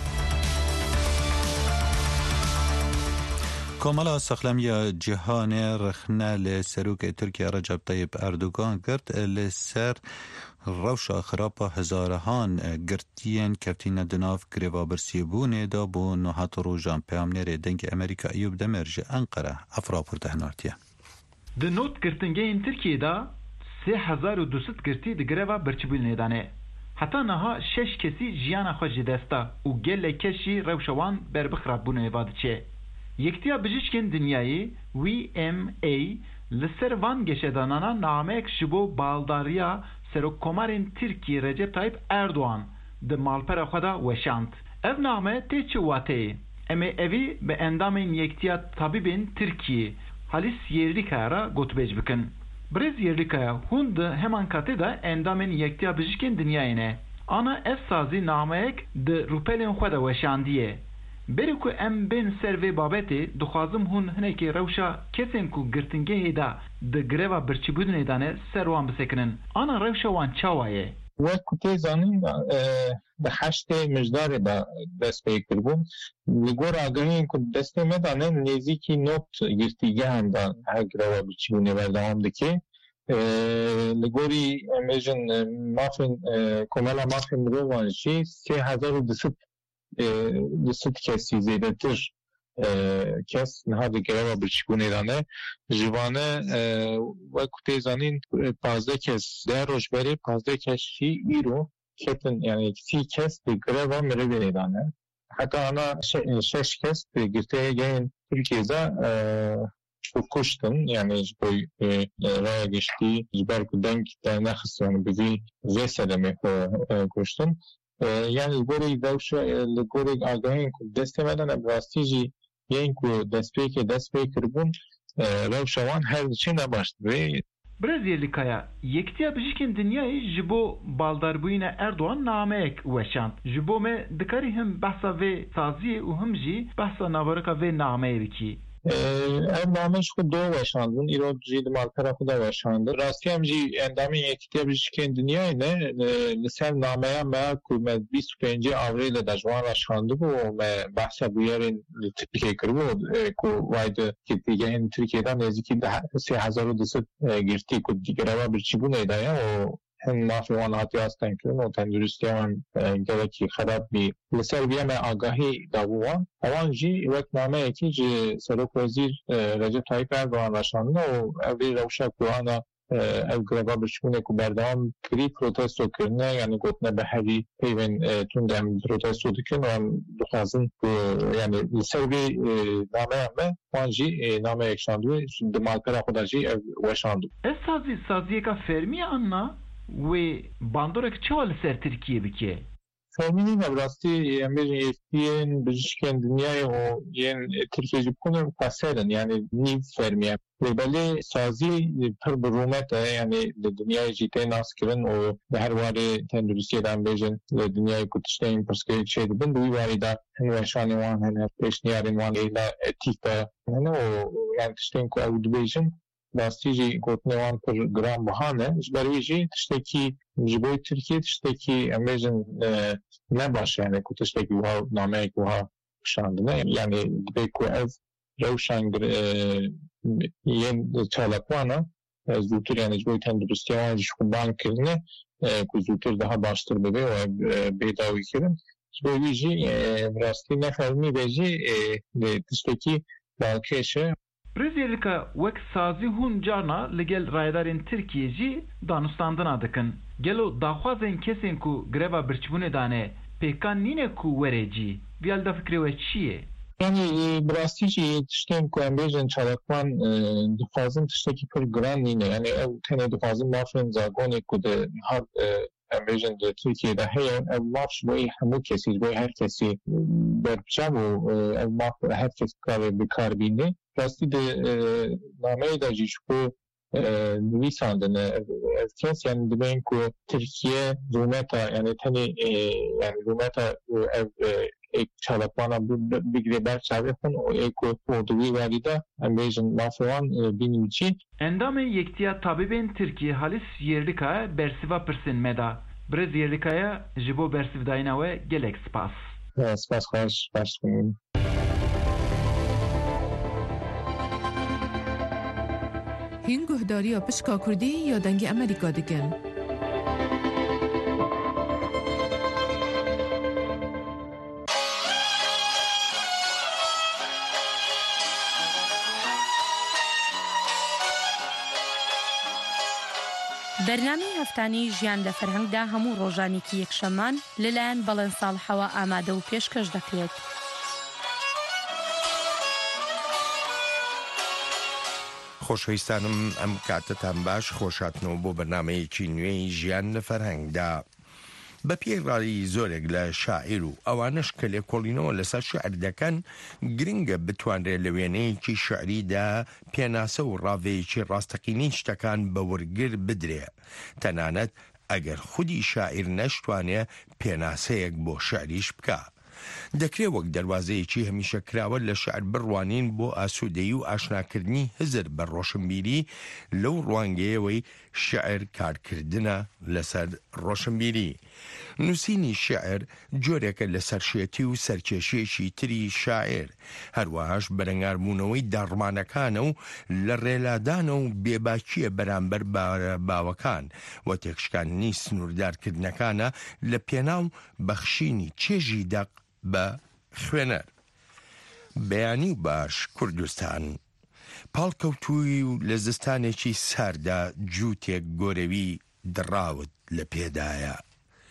کۆمەڵە سەخلەمیە جیهانێ ڕخنە لە سەرۆکێ تورکیا ڕەجەب تەیب ئەردوگان کرد لەسەر ڕەوشە خراپە هەزارەهان گرتیان کەوتینە دناو گرێڤابرسیبوونێدا بۆ نۆهات ڕۆژان پەیامنێرێ دەنگی ئەمریکا ئەیوب دەمێرژە ئەنقەرە ئەفراپورتە هەنارتیە. Di notgirtingehên Tirkiyeyê da sê hezar û du sed girtî di greva birçîbûnê danê. Heta niha şeş kesî jiyana xwe ji dest da û gelek kes jî rewşa wan berbixrabûnê va diçe. Yektiya Bijîşkên Dinyayê W M A li ser van geşedanana nameyek ji bo baldariya Serokkomarên Tirkiye Recep Tayyip Erdoğan di malpera xwe da weşand. Ev name tê çi wateyê? Em ê evî bi endamên Yektiya Tabîbên Tirkiye Halis Yerlikaya ra gotûbêj bikin. Birêz Yerlikaya hûn di heman katê de endamên Yektiya Bijîşkên Dinyayê ne. Ana ev sazî nameyek di rûpelên xwe de weşandiye. Berê ku em bên ser vê babetê dixwazim hûn hinekê rewşa kesên ku girtingehê da di greva birçîbûnê dane ser wan bisekinin. Ana rewşa wan çawa ye? Wek ku tê zanîn di heştê mijdarê de dest pê kirbûn li gora agahiyên ku destê me dane nêzîkî not girtîgehan da her greva birçîbûnê berdewam dike. Li gorî em bêjin mafên komela mafên mirovan jî sê hezar û du sed du sed kesî zêdetir kes niha di greva birçîbûnê dane. Ji vane wek ku tê zanîn panzdeh kes deh roj berê panzdeh kes jî îro کتن یعنی سی کس دیگره و مره بینیدانه حتی آنا شش کس دیگرته گین ترکیه دا کشتن یعنی جبوی رای گشتی جبر کدنگ دا نخستان بزی زی سلمه کشتن یعنی لگوری دوشه لگوری آگاهین که دسته مدن براستی جی یعنی که دست پیک دست پیک کربون روشوان هر چی نباشد به Brezilyakaya yektiya bijîkên dinyayê ji bo baldarbûyîna Erdogan nameyek weşand. Ji bo me dikarî him behsa vê saziyê û him jî behsa nabarika vê nameyê bikî. ev nameş ku do weşandin îro jî di malpera xwe de weşandin. Rastî em jî endamên yekitiya bijîşkên dinyayê ne li ser nameya me ku me bîst û pêncî avrîlê de ji wan weşandibû û me behsa bûyerên li Tirkiyeyê kiribû ku way di girtîgehên Tirkiyeyê de nêzîkî sê hezar û du sed girtî ku greva birçîbûnê de ye û hem mafî wan hatiye astenkirin û tenduristiya wan gelekî xerab bî li ser vê me agahî dabû wan ewan jî wek nameyekî ji Serokwezîr Recep Tayyip Erdogan weşandine û ev vê rewşa ku ana ev greva birçîbûnê ku berdewam kirî protesto kirine yani gotine bi herî peyvên tund em protesto dikin û em dixwazin ku yani li ser vê nameya me wan jî nameyek şandibû di malpera xwe de jî ev weşandibû. Ez sazî saziyeka fermiye anna wê bandorek çawa li ser Tirkiye bike? Fermînî me bi rastî em bêjin yekitiyên bijîşkên dinyayê û yên Tirkiye jî bûne xweserin yani nîv fermiye. Lêbelê sazî pir bi rûmet e yani li dinyayê jî tê naskirin û bi her warê tenduristiyê de em bêjin li dinyayê ku tiştên pirsgirêk çê dibin bi wî warî de hin weşanên wan hene pêşniyarên wan êla etîk de hene û yani tiştên ku ew dibêjin rastî jî gotinê wan pir giran bihane ji ber wî jî tiştekî ji bo Tirkiye tiştekî em bêjin ne baş yani ku tiştekî wiha nameyek wiha şandine yani dibê ku ev rewşan yên çalakwana zûtir yani ji bo tenduristiya wan jî xweban kirine ku zûtir daha baştir bibe û bêdawî kirin ji bo wî jî rastî ne fermî vê jî tiştekî balkêş e. Brezilyaka wek sazî hûn carna li gel rayedarên Tirkiye jî danûstandina dikin. Gelo daxwazên kesên ku greva birçîbûnê dane pêkan nîne ku were cî vî da fikrê we çi ye? Yani bi rastî jî tiştên ku em bêjin çalakvan dixwazin tiştekî pir giran nîne yani ew tenê dixwazin mafên zagonê ku di har em bêjin di Tirkiyeyê de heye ev maf ji bo hemû kesî ji bo her kesî berpiçav û ev maf her kes karê bikar bîne. Rastî di nameyê de jî ji bo nivîsandine ev kes yani dibên ku Tirkiye rûmeta yani tenê yani rûmeta ev çalakwana bigirê ber çavê xwe û ê ku û di wî warî de em bêjin mafê wan bînî çî. Endamên Yektiya Tabîbên Tirkiye Halis Yerlikaya bersiva pirsin me da. Birêz Yerlikaya ji bo bersivdayîna we gelek spas. Spas xweş baş bûn. هین گهداری پشکا کردی یا دنگ امریکا دکن؟ بەرنامەی هەفتانەی ژیان لە فەرهەنگدا هەموو ڕۆژانێکی یەکشەممان لەلایەن بەڵێن ساڵحەوە ئامادە و پێشکەش دەکرێت. خۆشەویستانم ئەم کاتتان باش خۆشاتنەوە بۆ بەرنامەیەکی نوێی ژیان لە فەرهەنگدا. بە پێڕایی زۆرێک لە شاعیر و ئەوانش کە لێکۆڵینەوە لەسەر شعر دەکەن گرنگە بتوانرێت لە وێنەیەکی شعریدا پێناسە و ڕاوەیەکی ڕاستەقینەی شتەکان بە وەرگر بدرێ تەنانەت ئەگەر خودی شاعیر نەشتوانێ پێناسەیەک بۆ شعریش بکە. دەکرێت وەک دەواازەیەکی هەمیشە کراوە لە شعر بڕوانین بۆ ئاسوودەیی و ئاشناکردنی هزر بە ڕۆشنبیری لەو ڕوانگەیەوەی شعر کارکردنە لەسەر ڕۆشنبیری. نووسینی شعر جۆرێکە لە سەرشێتی و سەرکێشیێکی تری شاعر هەروەهاش بەرەنگاربوونەوەی داڕمانەکانە و لە ڕێلادانە و بێباکیە بەرامبەر باوەکان و تێکشکاندنی سنووردارکردنەکانە لە پێناو بەخشینی چێژی دەق بە خوێنەر. بەیانی و باش کوردستان پاڵکەوتووی و لە زستانێکی ساردا جووتێک گۆرەوی دڕاوت لە پێدایە.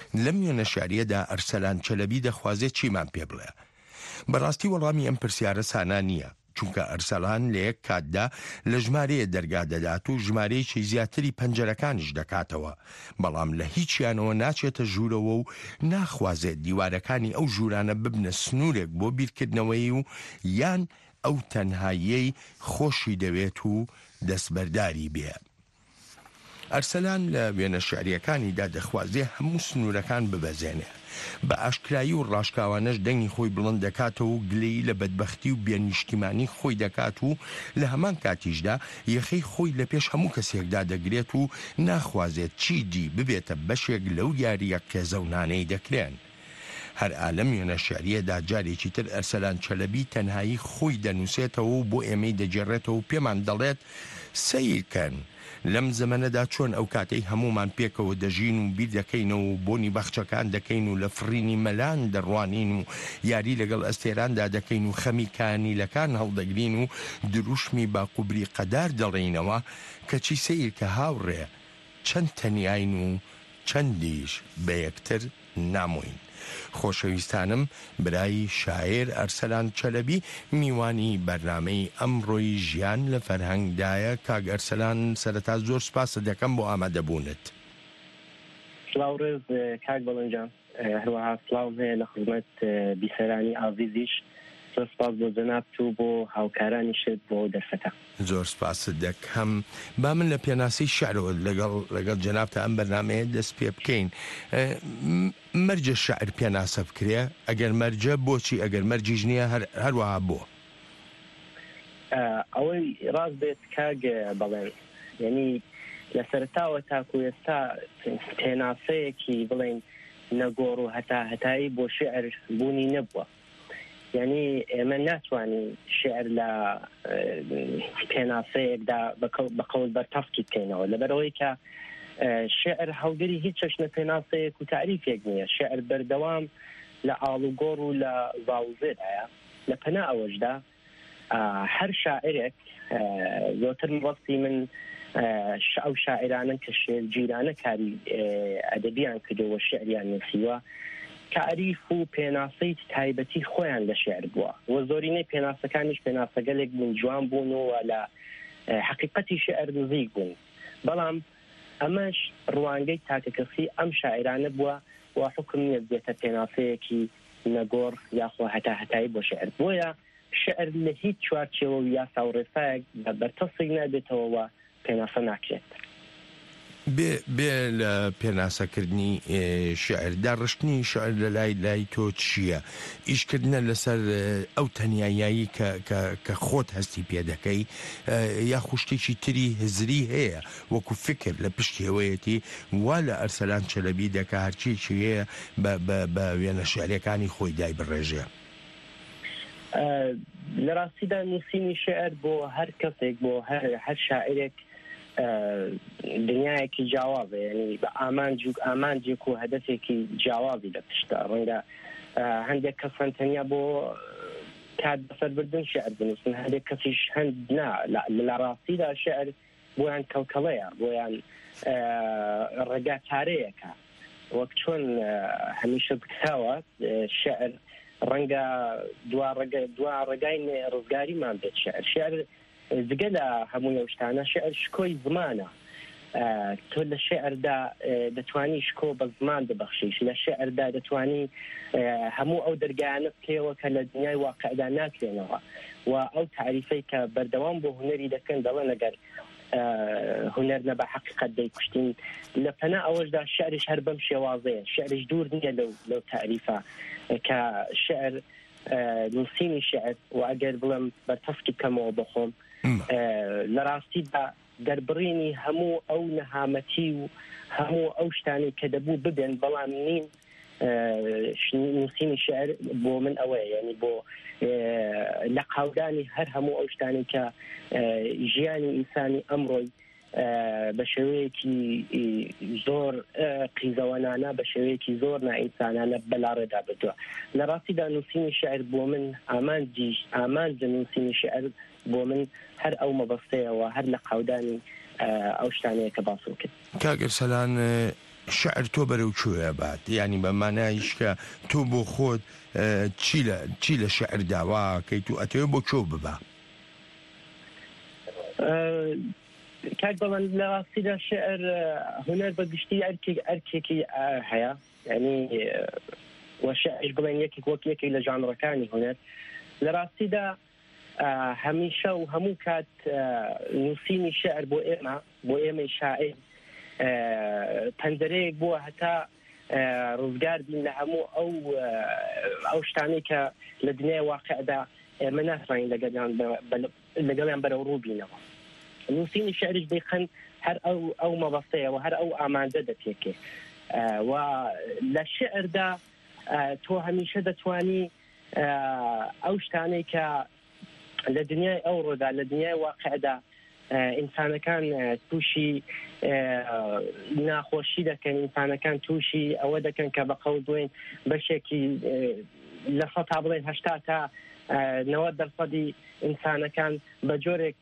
لەم وێنە شاریەدا ئەرسەلان چەلەبی دەخوازێت چیمان پێ بڵێ. بەڕاستی وەڵامی ئەم پرسیارە سانا نییە، چونکە ئەرسەلان لە یەک کاتدا لە ژمارەیە دەرگا دەدات و ژمارەیەکی زیاتری پەنجەرەکانیش دەکاتەوە، بەڵام لە هیچیانەوە ناچێتە ژوورەوە و ناخوازێت دیوارەکانی ئەو ژوورانە ببنە سنوورێک بۆ بیرکردنەوەی و یان ئەو تەنهاییەی خۆشی دەوێت و دەستبەرداری بێ. ئەرسەلان لە وێنە شعریەکانیدا دەخوازێ هەموو سنوورەکان ببەزێنێ، بە ئاشکرایی و ڕاشکاوانەش دەنگی خۆی بڵند دەکاتەوە و گلەی لە بەدبەختی و بێنیشتیمانی خۆی دەکات و لە هەمان کاتیشدا یەخەی خۆی لە پێش هەموو کەسێکدا دەگرێت و ناخوازێت چیدی ببێتە بەشێک لەو یاریە کێزەونانەی دەکرێن. هەر ئالەم وێنە شعریەدا جارێکی تر ئەرسەلان چەلەبی تەنهایی خۆی دەنووسێتەوە و بۆ ئێمەی دەجێڕێتەوە و پێمان دەڵێت سەیرکەن لەم زەمەنەدا چۆن ئەو کاتەی هەمومان پێکەوە دەژین و بیر دەکەینەوە و بۆنی بەخچەکان دەکەین و لە فڕینی مەلان دەڕوانین و یاری لەگەڵ ئەستێراندا دەکەین و خەمی کانیلەکان هەڵدەگرین و دروشمی باقوبری قەدار دەڵێینەوە کەچی سەیرکە هاوڕێ چەند تەنیاین و چەندیش بە یەکتر نامۆین. خۆشەویستانم، برای شاعر ئەرسەلان چەلەبی میوانی بەرنامەی ئەمڕۆی ژیان لە فەرهەنگدایە. کاک ئەرسەلان، سەرەتا زۆر سپاسە دەکەم بۆ ئامادەبوونت. سلااو ڕێز کاک بەڵەنجان، هەروەها سلااوم هەیە لە خزمەت بیسەرانی ئازیزیش. زۆر سپاس بۆ جەنابت و بۆ هاوکارانیشت بۆ دەرفەتە. زۆر سپاست دەکەم. با من لە پێناسی شعرەوە لەگەڵ لەگەڵ جەنابتە ئەم بەرنامەیە دەست پێ بکەین. مەرجە شعر پێناسە بکرێ؟ ئەگەر مەرجە بۆچی؟ ئەگەر مەرجیش نییە هەروەها بۆ؟ ئەوەی ڕاست بێت کاک بەڵێن، یعنی لە سەرتاوە تاکو ئێستا پێناسەیەکی بڵێن نەگۆڕ و هەتا هەتایی بۆ شعر بوونی نەبووە. یعنی ئێمە ناتوانین شعر لە پێناسەیەکدا بە قەول بەرتەفکی بکەینەوە، لەبەرەوەی کە شعر هەڵگری هیچ چەشنە پێناسەیەک و تعریفێک نییە. شعر بەردەوام لە ئاڵوگۆڕ و لە زاوزێدایە. لە پەنا ئەوەشدا هەر شاعرێک، زۆرتر وەختی من ئەو شاعرانن کە شێرگیرانە کاری ئەدەبیان کردەوە شعریان نووسیوە، تعریف و پێناسەی تایبەتی خۆیان لە شعر بووە و زۆرینەی پێناسەکانیش پێناسەگەلێک بوون، جوان بوون و لە حقیقەتی شعر نزیک بوون. بەڵام ئەمەش ڕوانگەی تاکەکەسی ئەم شاعرانە بووە و حکم نییە بێتە پێناسەیەکی نەگۆڕ یاخۆ هەتا هەتایی بۆ شعر. بۆیە شعر لە هیچ چوارچێوە و یاسا و ڕێسایەک بەرتەسێک نابێتەوە و پێناسە ناکرێت. بێ لە پێناسەکردنی شعردا ڕشتنی شعر لە لای لای تۆ چییە؟ ئیشکردنە لەسەر ئەو تەنیایی کە خۆت هەستی پێ دەکەی، یا خوشتێکی تری هزری هەیە وەکو فکر لە پشتیەوەیەتی وا لە ئەرسەلان چەلەبی دەکە هەرچیەکی هەیە بە وێنە شعرەکانی خۆی دای بڕێژێ؟ لە ڕاستیدا نووسینی شعر بۆ هەر کەسێک، بۆ هەر شاعرێک دنیایەکی جیاوازە، یعنی بە ئامانجێک و هەدەفێکی جیاوازی لە پشتە. ڕەنگە هەندێک کەسان تەنیا بۆ کات بەسەربردن شعر بنووسن، هەندێک کەسیش هەند نا لە ڕاستیدا شعر بۆیان کەڵکەڵەیە، بۆیان ڕێگا چارەیەکە. وەک چۆن هەمیشە بکراوە شعر ڕەنگە دوا ڕێگای ڕزگاریمان بێت. شعر شعر جگە لە هەموو ئەو شتانە شعر شکۆی زمانە. تۆ لە شعردا دەتوانی شکۆ بە زمان ببەخشیش، لە شعردا دەتوانی هەموو ئەو دەرگایانە بکەوە کە لە دنیای واقعدا ناکرێنەوە. و ئەو تعریفەی کە بەردەوام بۆ هونەری دەکەن دەڵێن ئەگەر هونەر نەبە حەقیقەت دەیکوشتین. لە پەنا ئەوەشدا شعرش هەر بەم شێوازەیە، شعرش دوور نییە لەو تعریفە کە شعر نووسینی شعر و ئەگەر بڵێم بەرتەفکی بکەمەوە بخۆم لە ڕاستیدا دەربڕینی هەموو ئەو نەهامەتی و هەموو ئەو شتانی کە دەبوو ببێن بەڵام نین نووسینی شعر بۆ من ئەوەیە، یعنی بۆ لە قاودانی هەر هەموو ئەو شتانی کە ژیانی ئینسانی ئەمڕۆی بە شێوەیەکی زۆر قیزەوەنانە، بە شێوەیەکی زۆر نائینسانانە بەلاڕێدا بردووە. لە ڕاستیدا نووسینی شعر بۆ من ئامانجە نووسینی شعر بۆ من هەر ئەو مەبەستەیەوە، هەر لە قاودانی ئەو شتانەیە کە باسم کرد. کاک ئەرسەلان، شعر تۆ بەرەو کوێ بات ینی بەمانایش کە تۆ بۆ خۆت چی لە شعر داواکەیت و ئەتەوێ بۆ کۆ ببە کاک بەڵەن لە ڕاستیدا شعر هونەر بەگشتی ئەرکێکی هەیە ینی وەشعر بڵێن یەکێک وەک یەکێک لە ژانڕەکانی هونەر لە ڕاستیدا هەمیشە و هەموو کات نووسینی شعر بۆ ئێمە بۆ ئێمەی شاعر پەنجەرەیەک بووە هەتا ڕزگار بین لە هەموو ئەو ئەو شتانەی کە لە دنیای واقعدا ئێمە ناتوانین لەگەڵیان بەرەو ڕوو بینەوە نووسینی شعریش دەیخەن هەر ئەو ئەو مەبەستەیە و هەر ئەو ئامانجە دەتێکێ و لە شعردا تۆ هەمیشە دەتوانی ئەو شتانەی کە لە دنیای ئەوڕۆدا لە دنیای واقعدا ئینسانەکان تووشی ناخۆشی دەکەن ئینسانەکان تووشی ئەوە دەکەن کە بە قەول بڵێن بەشێکی لە سەد تا بڵێن هەشتا تا نەوەت دەرسەدی ئینسانەکان بە جۆرێک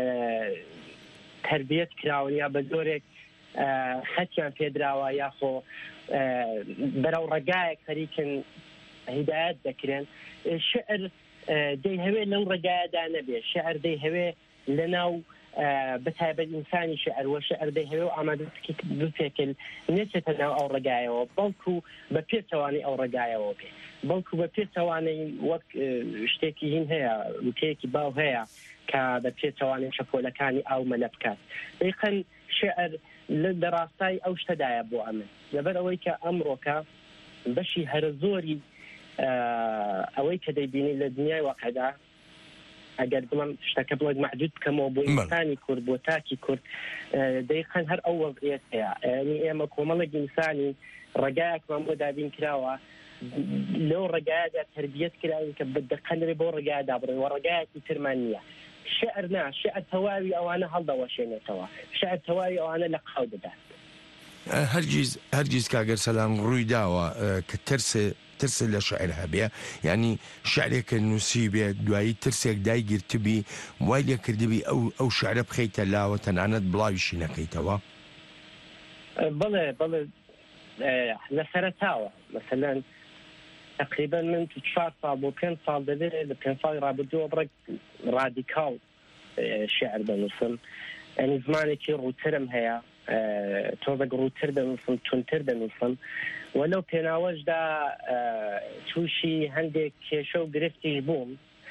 تربیەت کراون یا بە جۆرێک خەتیان پێدراوە یاخۆ بەرەو ڕێگایەک خەریکن هیدایەت دەکرێن شعر دەی هەوێ لەو ڕێگایەدا نەبێ شعر دەی هەوێ لەناو بەتایبەت ئینسانی شعر وە شعر دەی هەوێ و ئامادەسکی دووسێکل نێچێتە ناو ئەو ڕێگایەوە بەڵکو بە پێچەوانی ئەو ڕێگایەوە بێ بەڵکو بە پێچەوانەی وەک شتێکی هین هەیە وتەیەکی باو هەیە کە بە پێچەوانی شەپۆلەکانی ئاو مەلە بکات دەیقەن شعر لە ڕاستای ئەو شتەدایە بۆ ئەمن لەبەر ئەوەی کە ئەمڕۆکە بەشی هەرە زۆری ئەوەی کە دەیبینی لە دنیای واقعدا ئەگەر بڵم شتەکە بڵێک محدود بکەمەوە بۆ ئینسانی کورد بۆ تاکی کورد دەیقەن هەر ئەو وەضعیەت هەیە یعنی ئێمە کۆمەڵێک ئینسانی ڕێگایەکمان بۆ دابین کراوە لەو ڕێگایەدا تربیەت کراوین کە بەدەقەنرێ بۆ ڕێگایەدا بڕێن و ڕێگایەکی ترمان نییە شعر نا شعر تەواوی ئەوانە هەڵدەوەشێنێتەوە شعر تەواوی ئەوانە لە قاو دەدات هەرگیز هەرگیز کاگەر سەلام ڕووی داوە کە ترسێ ترس لە شعر هەبێ ینی شعرێکە نووسی بێ دوایی ترسێک دایگیرتبی وای لێ کردبی ئەو ئەو شعرە بخەیتە لاوە تەنانەت بڵاویشی نەکەیتەوە بڵێ بڵێ لە سەرەتاوە مەسەلەن تقریبا من تو چوار ساڵ بۆ پێنج ساڵ دەبێت لە پێنج ساڵی ڕابردووە بڕێک ڕادیکاڵ شعر دەنووسم ینی زمانێکی ڕووترم هەیە تۆزێک ڕووتر دەنووسم تونتر دەنووسم وەلەو پێناوەشدا تووشی هەندێک کێشە و گرفتیش بووم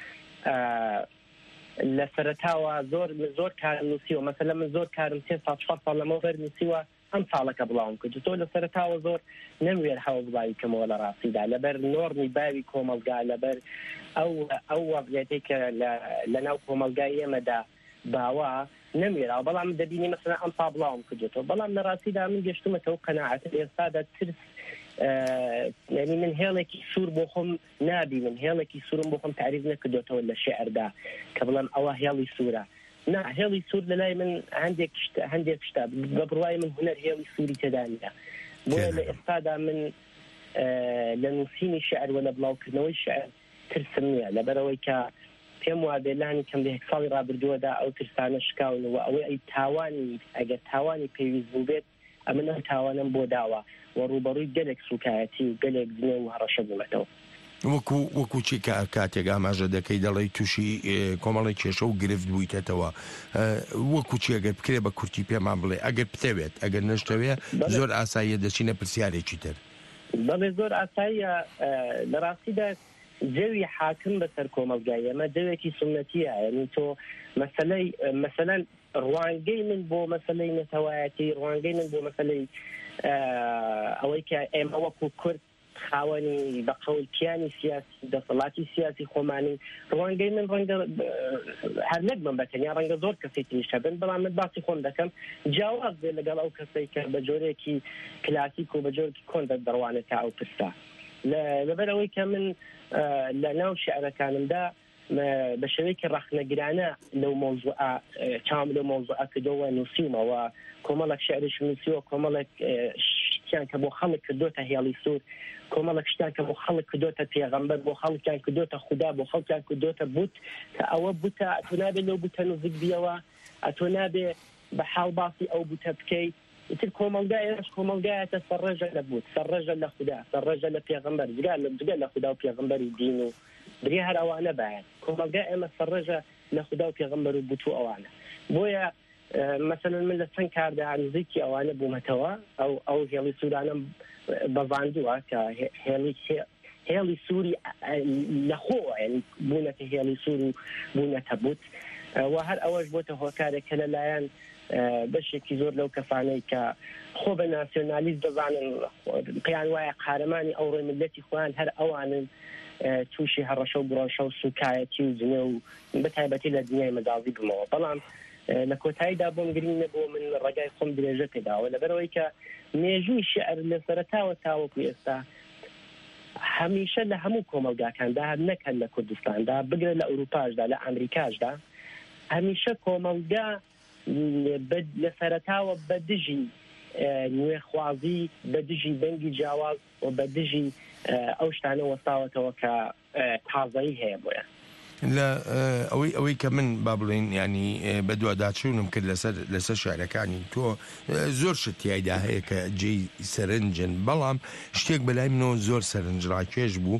لە سەرەتاوە زۆر زۆر کارم نووسیوە مەسەلەن من زۆر کارم سێ ساڵ چوار ساڵ لەمەوبەر نووسیوە ئەم ساڵەکە بڵاوم کرد تۆ لە سەرەتاوە زۆر نەموێر هەوڵ بڵاوی کەمەوە لە ڕاستیدا لەبەر نۆڕمی باوی کۆمەلگا لەبەر ئەو ئەو وەضعیەتەی کە لە ناو کۆمەلگای ئێمەدا باوە نەمێراوە بەڵام دەبینی مەسەلەن ئەم ساڵ بڵاوم کردێتەوە بەڵام لە ڕاستیدا من گەشتمەتەوە قەناعەت ئێستادا ترس ینی من هێڵێکی سوور بۆ خۆم نابی من هێڵێکی سوورم بۆ خۆم تعریف نەکردێتەوە لە شێعردا کە بڵێم ئەوە هێڵی سوورە نا هێڵی سوور لەلای من هەندێک هەندێک شتە بە بڕوای من هونەر هێڵی سووری تێدا نیە بۆیە لە ئێستادا من لە نووسینی شعر و لە بڵاوکردنەوەی شعر ترسم نییە لەبەرەوەی کە پێم وابێ لانی کەم لە هەک ساڵی ڕابردووەدا ئەو ترسانە شکاون و ئەوەی ئەی تاوانی ئەگەر تاوانی پێویست بوو بێت ئەمن ئەم تاوانم بۆ داوە و ڕوبەڕووی گەلێک سوکایەتی و گەلێک دنیا و هەڕەشە بوومەتەوە وەکو وەکو چی کە کاتێک ئاماژە دەکەی دەڵی تووشی کۆمەڵی کێشە و گرفت بوویتێتەوە وەکو چی ئەگەر بکرێ بە کورتی پێمان بڵێ ئەگەر بتەوێت ئەگەر نەشتەوێ زۆر ئاساییە دەچینە پرسیارێکی تر بەڵێ زۆر ئاساییە لە ڕاستیدا جەوی حاکم بەسەر کۆمەلگای ئەمە جەوێکی سنەتیە یعنی تۆ مەسەلەی مەسەلەن ڕوانگەی من بۆ مەسەلەی نەتەوایەتی ڕوانگەی من بۆ مەسەلەی ئەوەی کە ئێمە وەکو کورد خاوەنی بە قەولکیانی سیاسی دەسەڵاتی سیاسی خۆمانی ڕوانگەی من ڕەنگە هەر نەک من بەتەنیا ڕەنگە زۆر کەسی تریشە بن بەڵام من باسی خۆم دەکەم جیاواز بێ لەگەڵ ئەو کەسەی کە بە جۆرێکی کلاسیک و بە جۆرێکی کۆن دەڕوانێتە ئەو پرسە لەبەرەوەی کە من لە ناو شعرەکانمدا بە شێوەیەکی ڕەخنەگرانە لەو مۆزوعە چام لەو مۆزوعە کردەوە نووسیمەوە کۆمەڵێک شعرش نووسیوە کۆمەڵێک شتیان کە بۆ خەڵک کردوتە هێڵی سوور کۆمەڵێک شتیان کە بۆ خەڵک کردوتە پێغەمبەر بۆ خەڵکیان کردوتە خودا بۆ خەڵکیان کردوتە بوت کە ئەوە بوتە ئەتۆ نابێ لەو بوتە نزیک بیەوە ئەتۆ نابێ بە حاڵ باسی ئەو بوتە بکەیت ئیتر کۆمەلگایش کۆمەلگایەتە سەرڕێژە لە بوت سەرڕێژە لە خوددا سەرڕێژە لە پێغەمبەر جگە لە جگە لە خوددا و پێغەمبەری دین و برێ هەر ئەوانە باەت کۆمەلگای ئێمە سەرڕێژە لە خوددا و پێغەمبەر و بوت و ئەوانە بۆیە مثلا من لە چەند کاردا نزیکی ئەوانە بوومەتەوە ئەو ئەو هێڵی سوورانم بەزاندووە کە هێڵی هێڵی سووری لەخۆ بوونەتە هێڵی سوور و بوونەتە بوت و هەر ئەوەش بۆتە هۆکارێکە لەلایەن بەشێکی زۆر لەو کەفانەی کە خۆ بە ناسیۆنالیست دەزانن پێیان وایە قارەمانی ئەو ڕێ ملەتی خۆیان هەر ئەوانن تووشی هەڕەشە و گڕۆشە و سوکایەتی و جنێ و بەتایبەتی لە دنیای مەجازی بمەوە بەڵام لە کۆتاییدا بۆم گرینە بۆ من ڕێگای خۆم درێژە پێداوە لەبەرەوەی کە مێژووی شێعر لە سەرەتاوە تاوەکو ئێستا هەمیشە لە هەموو کۆمەلگاکاندا نەکەن لە کوردستاندا بگرە لە ئەوروپاشدا لە ئەمریکاشدا هەمیشە کۆمەلگا لە سەرەتاوە بە دژی نوێخوازی بە دژی دەنگی جیاواز و بە دژی ئەو شتانە وەستاوەتەوە کە تازایی هەیە بۆیە لە ئەوەی ئەوەی کە من با بڵێن ینی بە دوواداچوونم کرد لەسەر لەسەر شارەکانی تۆ زۆر شتیایدا هەیە کە جێی سەرنجن بەڵام شتێک بەلای منەوە زۆر سەرنجڕاکێش بوو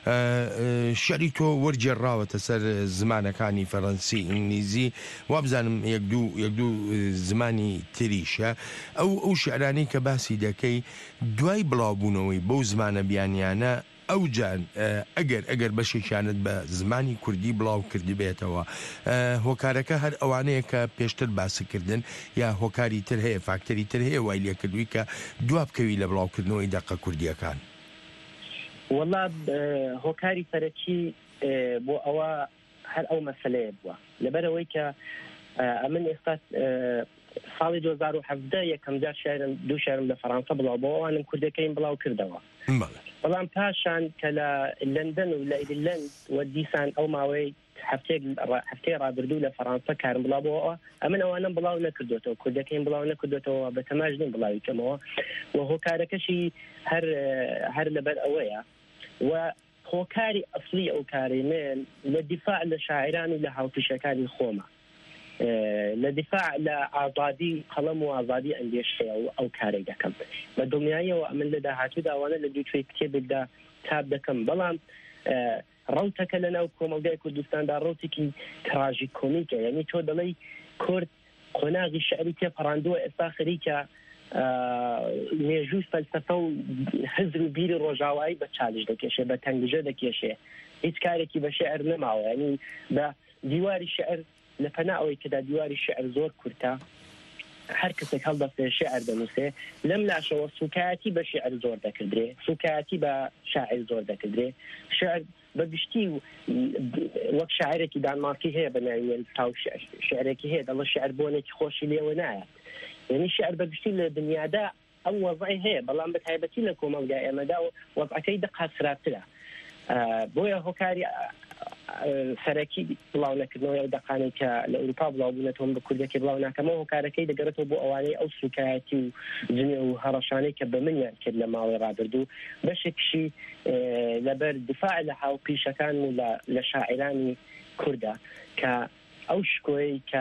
شعری تۆ وەرجێڕاوەتە سەر زمانەکانی فەڕەنسی ئینگلیزی وابزانم یەک دوو یەک دوو زمانی تریشە ئەو ئەو شعرانی کە باسی دەکەی دوای بڵاوبوونەوەی بەو زمانە بیانیانە ئەو جان ئەگەر ئەگەر بەشێکیانت بە زمانی کوردی بڵاو کردی بێتەوە هۆکارەکە هەر ئەوانەیە کە پێشتر باسیکردن یا هۆکاری تر هەیە فاکتەری تر هەیە وای لێکردووی کە دواب بکەوی لە بڵاوکردنەوەی دەقە کوردیەکان وەڵا هۆکاری سەرەکی بۆ ئەوە هەر ئەو مەسەلەیە بووە لەبەرەوەی کە ئەمن ئێستا ساڵی دوو هەزار و هەڤدە یەکەم جار شارم دوو شارم لە فەڕەنسا بڵاو بۆ ئەوانم کوردەکەیم بڵاو کردەوە بەڵام پاشان کە لە لەندەن و لە ئیرلەند و دیسان ئەو ماوەی هەفتەی ڕابردوو لە فەڕەنسا کارم بڵاو بۆەوە ئەمن ئەوانم بڵاو نەکردوێتەوە کوردەکەیم بڵاو نەکردوێتەوە بە تەماشنین بڵاویکەمەوە و هۆکارەکەشی هەر هەر لەبەر ئەوەیە و هۆکاری ئەسلی ئەو کارەی من لە دیفاع لە شاعران و لە هاوپیشەکانی خۆمە لە دیفاع لە ئازادی قەڵەم و ئازادی ئەندێشەیە و ئەو کارێک دەکەم بە دڵنیاییەوە ئەمن لە داهاتوودا ئەوانە لە دوو توێی کتێبێکدا تاب دەکەم بەڵام ڕەوتەکە لە ناو کۆمەلگای کوردستاندا ڕەوتێکی تراژیک کۆمیکە یعنی تۆ دەڵێی کورد قۆناغی شعری تێپەڕاندووە ئێستا خەریکە مێژووی فەلسەفە و حزب و بیری ڕۆژاوایی بە چالش دەکێشێ بە تەنگژە دەکێشێ هیچ کارێکی بە شعر نەماوە ینی بە دیواری شعر لە پەنا ئەوەی کەدا دیواری شعر زۆر کورتە هەر کەسێک هەڵدەستێ شعر دەنووسێ لەم لاشەوە سوکایەتی بە شعر زۆر دەکردرێ سوکایەتی بە شاعر زۆر دەکردرێ شعر بەگشتی وەک شاعرێکی دانمارکی هەیە بە ناوی تاو شعرێکی هەیە دەڵە شعر بۆنێکی خۆشی لێوە نایە یعنی شعر بەگشتی لە دنیادا ئەم وەزعی هەیە بەڵام بە تایبەتی لە کۆمەلگای ئێمەدا وەزعەکەی دقات خراپترە بۆیە هۆکاری سەرەکی بڵاو نەکردنەوەی ئەو دەقانەی کە لە ئەوروپا بڵاوبوونەتەوە بە کوردەکەی بڵاو ناکەمەوە هۆکارەکەی دەگەڕێتەوە بۆ ئەوانەی ئەو سوکایەتی و جنێ و هەڕەشانەی کە بە منیان کرد لە ماوەی ڕابردوو بەشێکشی لەبەر دیفاع لە هاوپیشەکان و لە شاعرانی کوردە کە ئەو شکۆی کە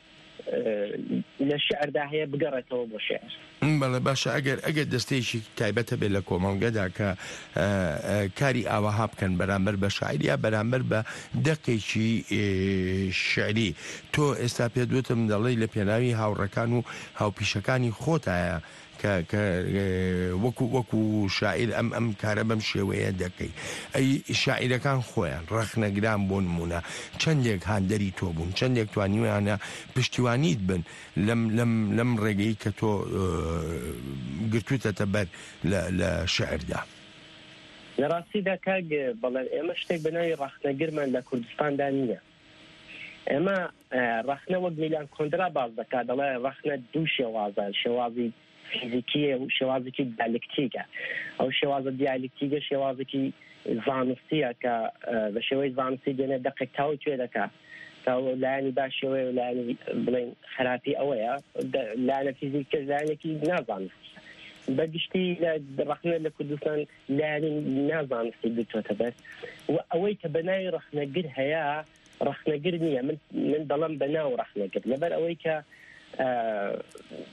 لە شعردا هەیە بگەڕێتەوە بۆ شعر بەڵێ باشە ئەگەر ئەگەر دەستەیەکی تایبەتە بێت لە کۆمەڵگەدا کە کاری ئاواها بکەن بەرامبەر بە شاعر یا بەرامبەر بە دەقێکی شعری تۆ ئێستا پێ دوتم دەڵێی لە پێناوی هاوڕەکان و هاوپیشەکانی خۆتایە کە وەکو وەکو شاعیر ئەم ئەم کارە بەم شێوەیە دەکەی ئەی شاعیرەکان خۆیان ڕەخنەگران بۆ نمونە چەندێک هاندەری تۆ بوون چەندێک توانیویانە پشتیوانیت بن لەم لەم لەم ڕێگەی کە تۆ گرتووتەتە بەر لە شعردا لە ڕاستیدا کاگ بەڵێن ئێمە شتێک بەناوی ڕەخنەگرمان لە کوردستاندا نییە ئێمە ڕەخنە وەک میلان کۆندرا باز دەکات دەڵێ ڕەخنە دوو شێوازە شێوازی فیزیکیە و شێوازێکی دیالکتیکە ئەو شێوازە دیالکتیکە شێوازێکی زانستیە کە بە شێوەی زانستی دێنێ دەقێک تاوی توێ دەکات لایانی باشەوەی و لایانی بڵێن خراپی ئەوەیە لایەنە فیزیکە لایەنێکی نازانستی بەگشتی ڕەخنە لە کوردستان لایانی نازانستی بتۆتە بەر و ئەوەی کە بەناوی ڕەخنەگر هەیە ڕەخنەگر نییە من من دەڵم بەناو ڕەخنەگر لەبەر ئەوەی کە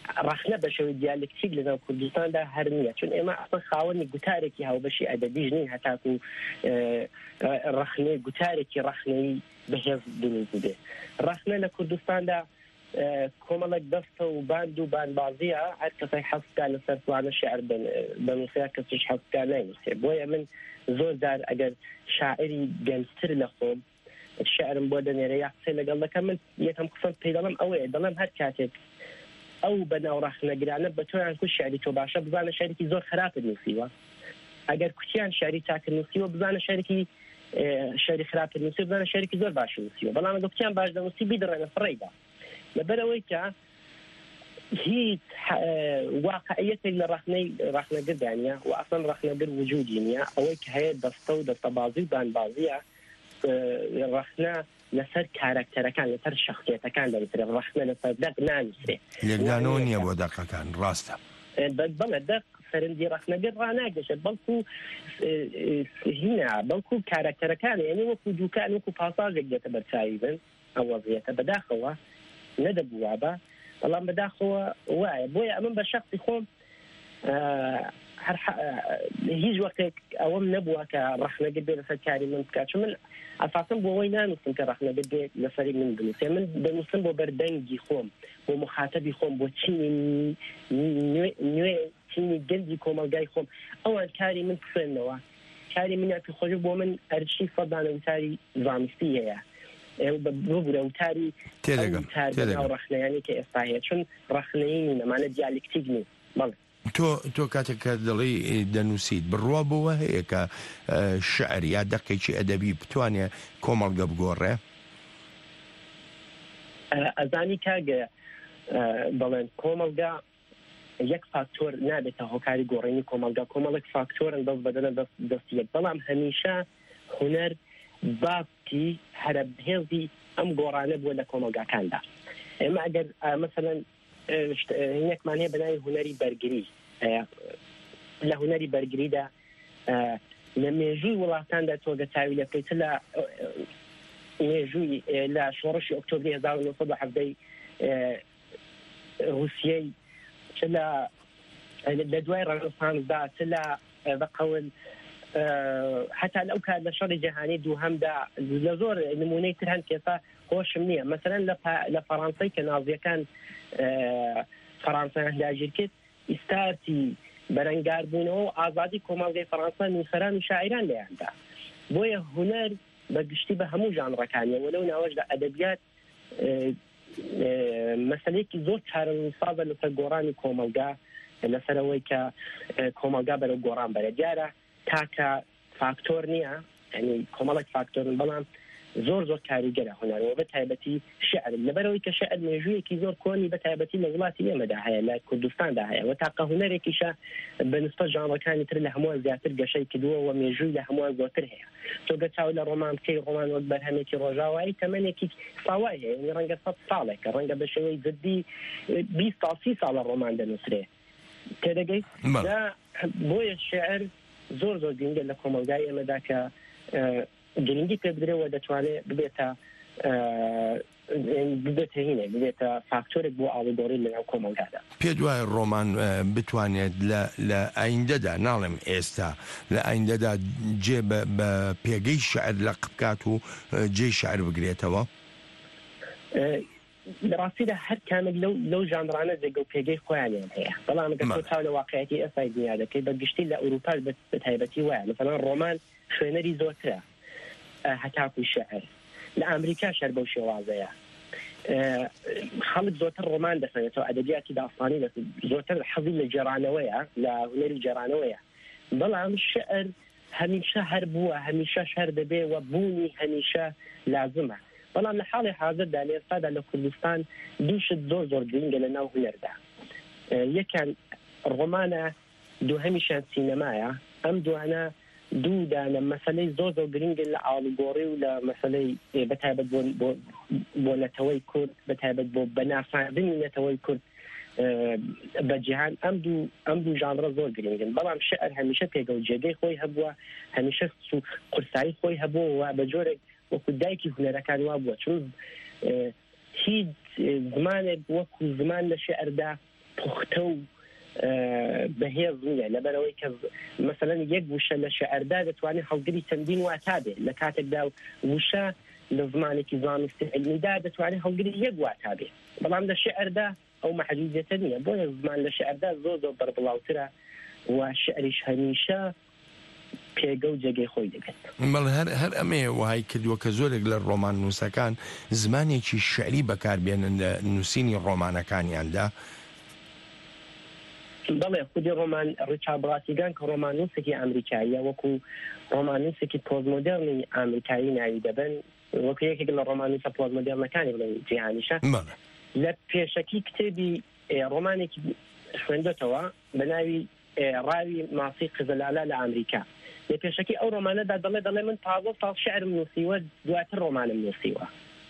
ڕخنە بە شێوەی دیالکتیک لەناو کوردستاندا هەر نییە، چون ئێمە ئەسڵ خاوەنی گوتارێکی هاوبەشی ئەدەبیش نین هەتاکو ڕخنەی گوتارێکی ڕخنەی بەهێز دروست بێ. ڕخنە لە کوردستاندا کۆمەڵک دەستە و باند و بانبازیە، هەر کەسای حەزکا لەسەر فلانە شێعر بنووسێ کەسیش حەزکا ناینووسێ. بۆیە من زۆر جار ئەگەر شاعری گەنجتر لە خۆم شعرم بۆ دەنێرە یا قسەی لەگەڵ دەکەم، من یەکەم قسەم پێی دەڵێم ئەوەیە، دەڵێم هەر کاتێک ئەو بەناو ڕخنەگرانە بە تۆیان کو شعری تۆ باشە بزانە شعرێکی زۆر خراپت نووسیوە، ئەگەر کوتیان شعری چاکە نووسیوە بزانە شعرێکی شعری خراپت نووسی بزانە شعرێکی زۆر باش نووسیوە، بەڵام ئەگەر کوتیان باش دەنووسی بیدڕێنە فڕێدا. لەبەرەوەی کە هیچ واقعیەتێک لە ڕخنەی ڕخنەگردانە و ئەسڵ ڕخنەگر وجودی نییە، ئەوەی کە هەیە دەستە و دەستەبازی و بانبازیە. ڕخنە لەسەر کارکتەرەکان لەسەر شخصیەتەکان دەنووسرێ، ڕخنە لەسەر دەق نانووسرێ، لێکدانەوە نییە بۆ دەقەکان. ڕاستە بەڵێ دەق سەرنجی ڕخنەگر ڕناگەشێت، بەڵکو هینە بەڵکو کارکتەرەکانە، یعنی وەکو دووکان وەکو پاساژێک دێتە بەرچاوی بن ئەو وەزیەتە بەداخەوە نەدەبووە بە، بەڵام بەداخەوە وایە. بۆیە ئەمن بە شخصی خۆم هیچ وەختێک ئەوەم نەبووە کە ڕخنەگر بێ لەسەر کاری من بکات، چون من ئەساسم بۆ ئەوەی نانووسم کە ڕخنەگر بێت لەسەری من بنووسێ، من دەنووسم بۆ بەردەنگی خۆم، بۆ مخاتەبی خۆم، بۆ چینی نوێ چینی گەنجی کۆمەلگای خۆم. ئەوان کاری من بخوێنەوە، کاری من یاپی خۆش بۆ من ئەرشی فەدانە وتاری زانستی هەیە ببوورە وتاری ڕخنەیانی کە ئێستا هەیە، چون ڕخنەیی نەمانە دیالکتیک نی. بەڵێ تۆ تۆ کاتێک کە دەڵی دەنووسیت بڕوا بۆەوە هەیە کە شعر یا دەقێکی ئەدەبی بتوانێت کۆمەڵگە بگۆڕێ؟ ئەزانی کاگە بەڵێن کۆمەڵگا یەک فاکتۆر نابێتە هۆکاری گۆڕینی کۆمەڵگا، کۆمەڵک فاکتۆرن دەست بەدەنە دەستیەک، بەڵام هەمیشە هونەر بابتی هەرە بهێزی ئەم گۆڕانە بووە لە کۆمەلگاکاندا. ئێمە ئەگەر مەسەلەن هینێکمان هەیە بەناوی هونەری بەرگری، لە هونەری بەرگریدا لە مێژووی وڵاتاندا تۆگە تاوی لە بکەیت لە مێژووی لە شۆڕشی ئۆکتۆبری هەزار و نۆ سەد و حەڤدەی رووسیەی چ لە دوای ڕەنەسانسدا چ لە بەقەول حتا لەو کات لە شەڕی جەهانی دووهەمدا لە زۆر نمونەی تر هەن کێسا خۆشم نییە. مەسەلەن لە فەڕەنسای کە نازیەکان فەڕەنسایان داگیر کرد، ئیستارتی بەرەنگاربوونەوە و ئازادی کۆمەڵگەی فەڕەنسا نووسەران و شاعیران لەیاندا. بۆیە هونەر بەگشتی بە هەموو ژانڕەکانیەوە لەو ناوەشدا ئەدەبیات مەسەلەیەکی زۆر چارەسازە لەسەر گۆڕانی کۆمەلگا، لەسەرەوەی کە کۆمەلگا بەرەو گۆڕان بەرە. دیارە تاکە فاکتۆر نییە، ینی کۆمەڵک فاکتۆرن، بەڵام زۆر زۆر کاریگەرە هونەرەوە بە تایبەتی شعر، لەبەرەوەی کە شعر مێژوویەکی زۆر کۆنی بە تایبەتی لە وڵاتی ئێمەدا هەیە، لە کوردستاندا هەیە، و تاقە هونەرێکیشە بەنسبەت ژانڕەکانی تر لە هەمووان زیاتر گەشەی کردووە و مێژووی لە هەمووان زۆرتر هەیە. تۆگە چاو لە ڕۆمان بکەی، ڕۆمان وەک بەرهەمێکی ڕۆژاوایی تەمەنێکی ساوای هەیە، ینی ڕەنگە سەد ساڵێکە، ڕەنگە بە شێوەی جدی بیست تا سی ساڵە ڕۆمان دەنووسرێ تێدەگەیت. بۆیە شعر زۆر زۆر گرنگە لە کۆمەلگای ئێمەدا کە گرنگی پێ بدرێەوە دەتوانێت ببێتە ببێتە هینێ ببێتە فاکتۆرێک بۆ ئاڵوگۆڕی لەناو کۆمەلگادا. پێ دوای ڕۆمان بتوانێت لە ئایندەدا، ناڵێم ئێستا، لە ئایندەدا جێ بە پێگەی شعر لە قبکات و جێی شعر بگرێتەوە؟ بەڕاستیدا هەر کامل لەو ژانڕانە جێگە و پێگەی خۆیانیان هەیە، بەڵام ئەگەر تاو لە واقعیەتی ئێستای دنیا دەکەی بەگشتی لە ئەوروپا بە تایبەتی وایە، مەسەڵەن ڕۆمان خوێنەری زۆرترە هەتاکوی شعر، لە ئەمریکا شەر بەو شێوازەیە خەڵک زۆرتر ڕۆمان دەخوێنێتەوە، ئەدەبیاتی داستانی زۆرتر حەزی لە جێرانەوەیە، لە هونەری جێرانەوەیە، بەڵام شعر هەمیشە هەر بووە، هەمیشە شەر دەبێ و بوونی هەمیشە لازمە. بەڵام لە حاڵی حاضردا لە ئێستادا لە کوردستان دووشت زۆر زۆر گرنگە لە ناو هونەردا. یەکان ڕۆمانە، دووهەمیشان سینەمایە. ئەم دوانە دوودانە مەسەلەی زۆر زۆر گرنگن لە ئاڵوگۆڕی و لە مەسەلەی بەتایبەت بۆ نەتەوەی کورد، بەتایبەت بۆ بەناساندنی نەتەوەی کورد بە جیهان. ئەم دوو ئەم دوو ژانڕە زۆر گرنگن، بەڵام شعر هەمیشە پێگە و جێگەی خۆی هەبووە، هەمیشە قورسایی خۆی هەبووە و بە جۆرێک وەکو دایکی هونەرەکان وا بووە، چون هیچ زمانێک وەکو زمان لە شعردا پوختە و بەهێز نییە لەبەرەوەی کە مەسەلەن یەک وشە لە شەعردا دەتوانێت هەڵگری چەندین واتا بێت لە کاتێکدا وشە لە زمانێکی زانستی علمیدا دەتوانێت هەڵگری یەک واتا بێت بەڵام لە شعردا ئەو محدودیەتە نییە بۆیە زمان لە شعردا زۆر زۆر بەربڵاوترە و شعریش هەمیشە پێگە و جێگەی خۆی دەبێت بەڵ هەر ئەمێ وهای کردووە کە زۆرێک لە ڕۆمان نووسەکان زمانێکی شعری بەکاربێنن لە نووسینی ڕۆمانەکانیاندا بەڵێ خودی ڕۆمان ڕیچارد بڵاتیگان کە ڕۆمانوسێکی ئەمریکاییە وەکو ڕۆمانوسێکی پۆزمۆدێرنی ئەمریکایی ناوی دەبن وەکو یەکێک لە ڕۆمانوسە پۆزمۆدێرنەکانی بڵێن جیهانیشە لە پێشەکی کتێبی ڕۆمانێکی خوێندێتەوە بە ناوی ڕاوی ماسی قزلالا لە ئەمریکا لە پێشەکی ئەو ڕۆمانەدا دەڵێ دەڵێ من تازە ساڵ شعرم نووسیوە دواتر ڕۆمانم نووسیوە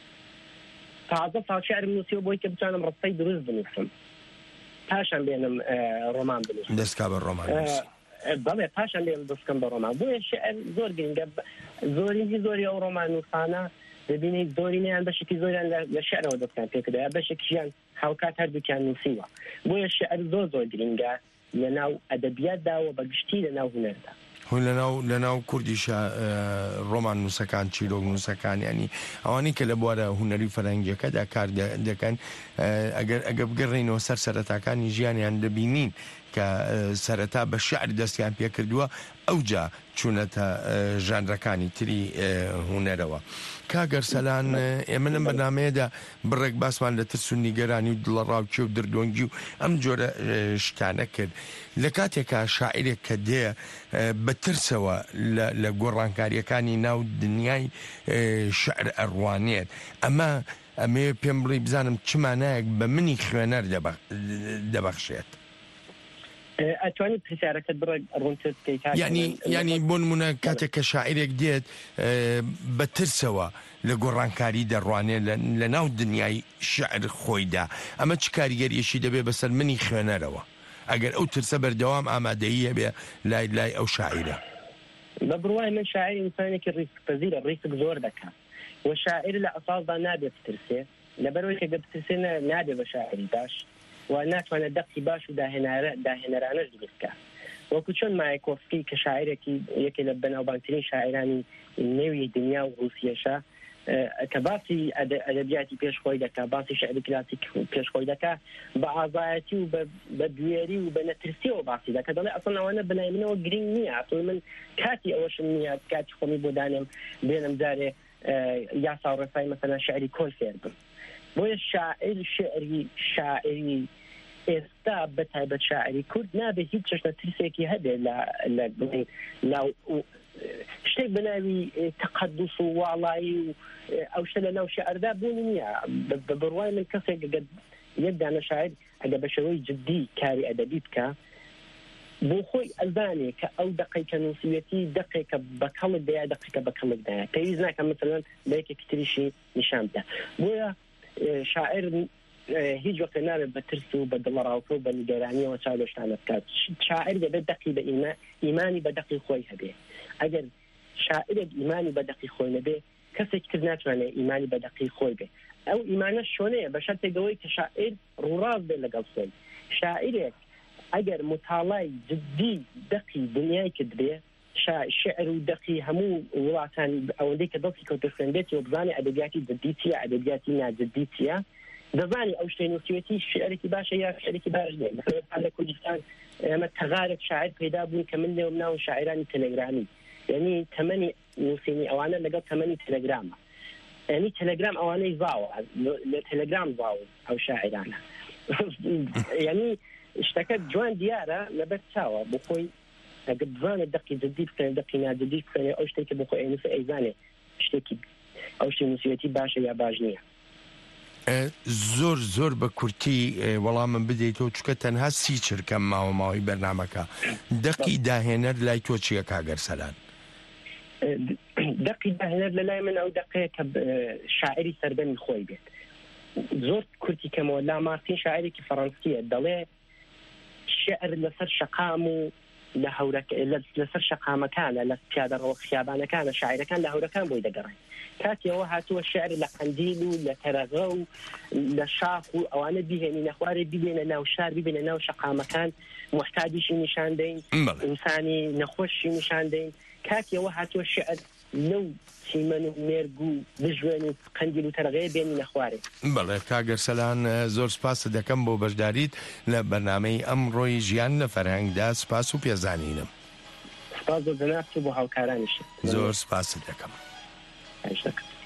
تازە ساڵ شعرم نووسیوە بۆی کە بتوانم ڕستەی دروست بنووسم پاشان بێنم ڕۆمان بنووسم دەستکا بە ڕۆمان بەڵێ پاشان بێنم دەستکەم بە ڕۆمان بۆیە شعر زۆر گرنگە زۆرینی زۆری ئەو ڕۆمان نووسانە دەبینیت زۆرینیان بەشێکی زۆریان لە شعرەوە دەستیان پێکردا بەشێکیان هاوکات هەردووکیان نووسیوە بۆیە شعر زۆر زۆر گرنگە لە ناو ئەدەبیاتداوە بەگشتی لە ناو هونەردا هون لەناو لەناو کوردیشە ڕۆمان نووسەکان چیرۆک نووسەکان ینی ئەوانەی کە لە بوارە هونەری فەرەنگیەکەدا کار دەکەن ئەگەر ئەگە بگەڕێنەوە سەر سەرەتاکانی ژیانیان دەبینین کە سەرەتا بە شعر دەستیان پێکردووە ئەوجا چوونەتە ژانرەکانی تری هونەرەوە کاگەرسەلان ئێمە لەم بەرنامەیەدا بڕێک باسمان لە ترس و نیگەرانی و دڵە ڕاوچێ و دردۆنگی و ئەم جۆرە شتانە کرد لە کاتێکا شاعرێک کە دێ بە ترسەوە لە گۆڕانکاریەکانی ناو دنیای شعر ئەڕوانێت ئەمە ئەمێ پێم بڵێ بزانم چمانایەک بە منی خوێنەر دەبەخشێت ئەتوانیت پرسیارەکەت بڕێ ڕوونتر بکەیت ینی ینی بۆ نمونە کاتێک کە شاعرێک دێت بە ترسەوە لە گۆڕانکاری دەڕوانێت لە ناو دنیای شعر خۆیدا ئەمە چ کاریگەریەشی دەبێت بەسەر منی خوێنەرەوە ئەگەر ئەو ترسە بەردەوام ئامادەیە بێ لای لای ئەو شاعرە بە بڕوای من شاعر ئینسانێکی ڕیسکپەزیرە ڕیسک زۆر دەکات و شاعر لە ئەساسدا نابێت بترسێ لەبەرەوەی کە بترسێ نابێت بە شاعری باش و ناتوانێت دەقی باش و داهێنەرانەش دروستکە وەکو چۆن مایکۆفسکی کە شاعرێکی یەکێ لە بەناوبانگترین شاعرانی نێوی دنیا و رووسیەشە کە باسی ئەدەبیاتی پێشخۆی دەکات باسی شعری کلاسیک پێشخۆی دەکات بە ئازایەتی و بە دوێری و بە نەترسیەوە باسی دەکات دەڵێ ئەسڵ ئەوانە بەلای منەوە گرنگ نییە ئەسڵ من کاتی ئەوەشم نییە کاتی خۆمی بۆ دانێم بێنم جارێ یاسا و ڕێسای مەسەلا شعری کۆل فێر بم بۆیە شاعر شعری شاعری ئێستا بە تایبەت شاعری کورد نابێت هیچ چەشنە ترسێکی هەبێ لە لە شتێک بەناوی تەقەدس و واڵایی و ئەو شتە لە ناو شعردا بوونی نییە بە بڕوای من کەسێک یەک دانە شاعر ئەگە بە شێوەی جددی کاری ئەدەبی بکە بۆ خۆی ئەزانێ کە ئەو دقیقە نووسیەتی دقیقە بەکەڵت دەیە دقیقە بەکەڵت دەیە پێویست ناکە مثلەن بە یەکێکی تریشی نیشان بدە بۆیە شاعر هیچ وەختە نابێت بە ترس و بە دڵڕاوکە و بە نیگەرانیەوە چاودۆشتانە بکات شاعر دەبێت دقی بە ئیمانی بە دقی خۆی هەبێ ئەگەر شاعرێک ئیمانی بە دقی خۆی نەبێ کەسێک تر ناتوانێت ئیمانی بە دقی خۆی بێ ئەو ئیمانە شۆنەیە بە شەرتێکەوەی کە شاعر ڕووڕاست بێت لەگەڵ خۆی شاعرێک ئەگەر متاڵای جددی دقی دنیای کرد بێ شعر و دقی هەموو وڵاتان ئەوەندەی کە دڵی کەوتە خوێندێتی و بزانێ ئەدەبیاتی جددی چییە ئەدەبیاتی ناجددی چییە دەزانی ئەو شتەی نووسیەتی شعرێکی باشە یا شعرێکی باش نیە مثلا لە کوردستان ئەمە تەغارێک شاعر پیدا بوون کە من لێوم ناو شاعرانی تەلەگرامی یعنی تەمەنی نووسینی ئەوانە لەگەڵ تەمەنی تەلەگرامە یعنی تەلەگرام ئەوانەی زاوە لە تەلەگرام زاوە ئەو شاعرانە یعنی شتەکە جوان دیارە لەبەر چاوە بۆ خۆی ئەگە بزانێت دقی جددی بکەنێ دقی ناجددی بکەنێ ئەو شتێکی بۆ خۆی ئەنووسێ ئەیزانێ شتێکی ئەو شتێ نووسیەتی باشە یا باش نییە زۆر زۆر بە کورتی وەڵامم بدەیتەوە چکە تەنها سی چرکەم ماوە ماوەی بەرنامەکە دەقی داهێنەر لای تۆ چییە کاگەرسەلان دقی داهێنەر لە لای من ئەو دقەیە کە شاعری سەردەمی خۆی بێت زۆر کورتی کەمەوە لامارتین شاعرێکی فەڕەنسیە دەڵێ شعر لەسەر شەقام و لە هەورەکە لەسەر شەقامەکانە لە پیادەڕەوە خیابانەکانە شاعیرەکان لە هەورەکان بۆی دەگەڕێن کاتیەوە هاتووە شعر لە قەندیل و لە تەرەغە و لە شاخ و ئەوانە بیهێنی نەخوارێ ببێنە ناو شار ببێنە ناو شەقامەکان محتاجیشی نیشان دەین ئینسانی نەخۆشی نیشان دەین کاتیەوە هاتووە شعر لەو چیمەن و مێرگ و بژوێن و قەندیل و تەرەغەیە بێنی نەخوارێ. بەڵێ کاگەرسەلان زۆر سپاس دەکەم بۆ بەشداریت لە بەرنامەی ئەمڕۆی ژیان لە فەرهەنگدا سپاس و پێزانینم. سپاس بۆ جەناب و بۆ هاوکارانیش. زۆر سپاس دەکەم. خواهش دەکەم.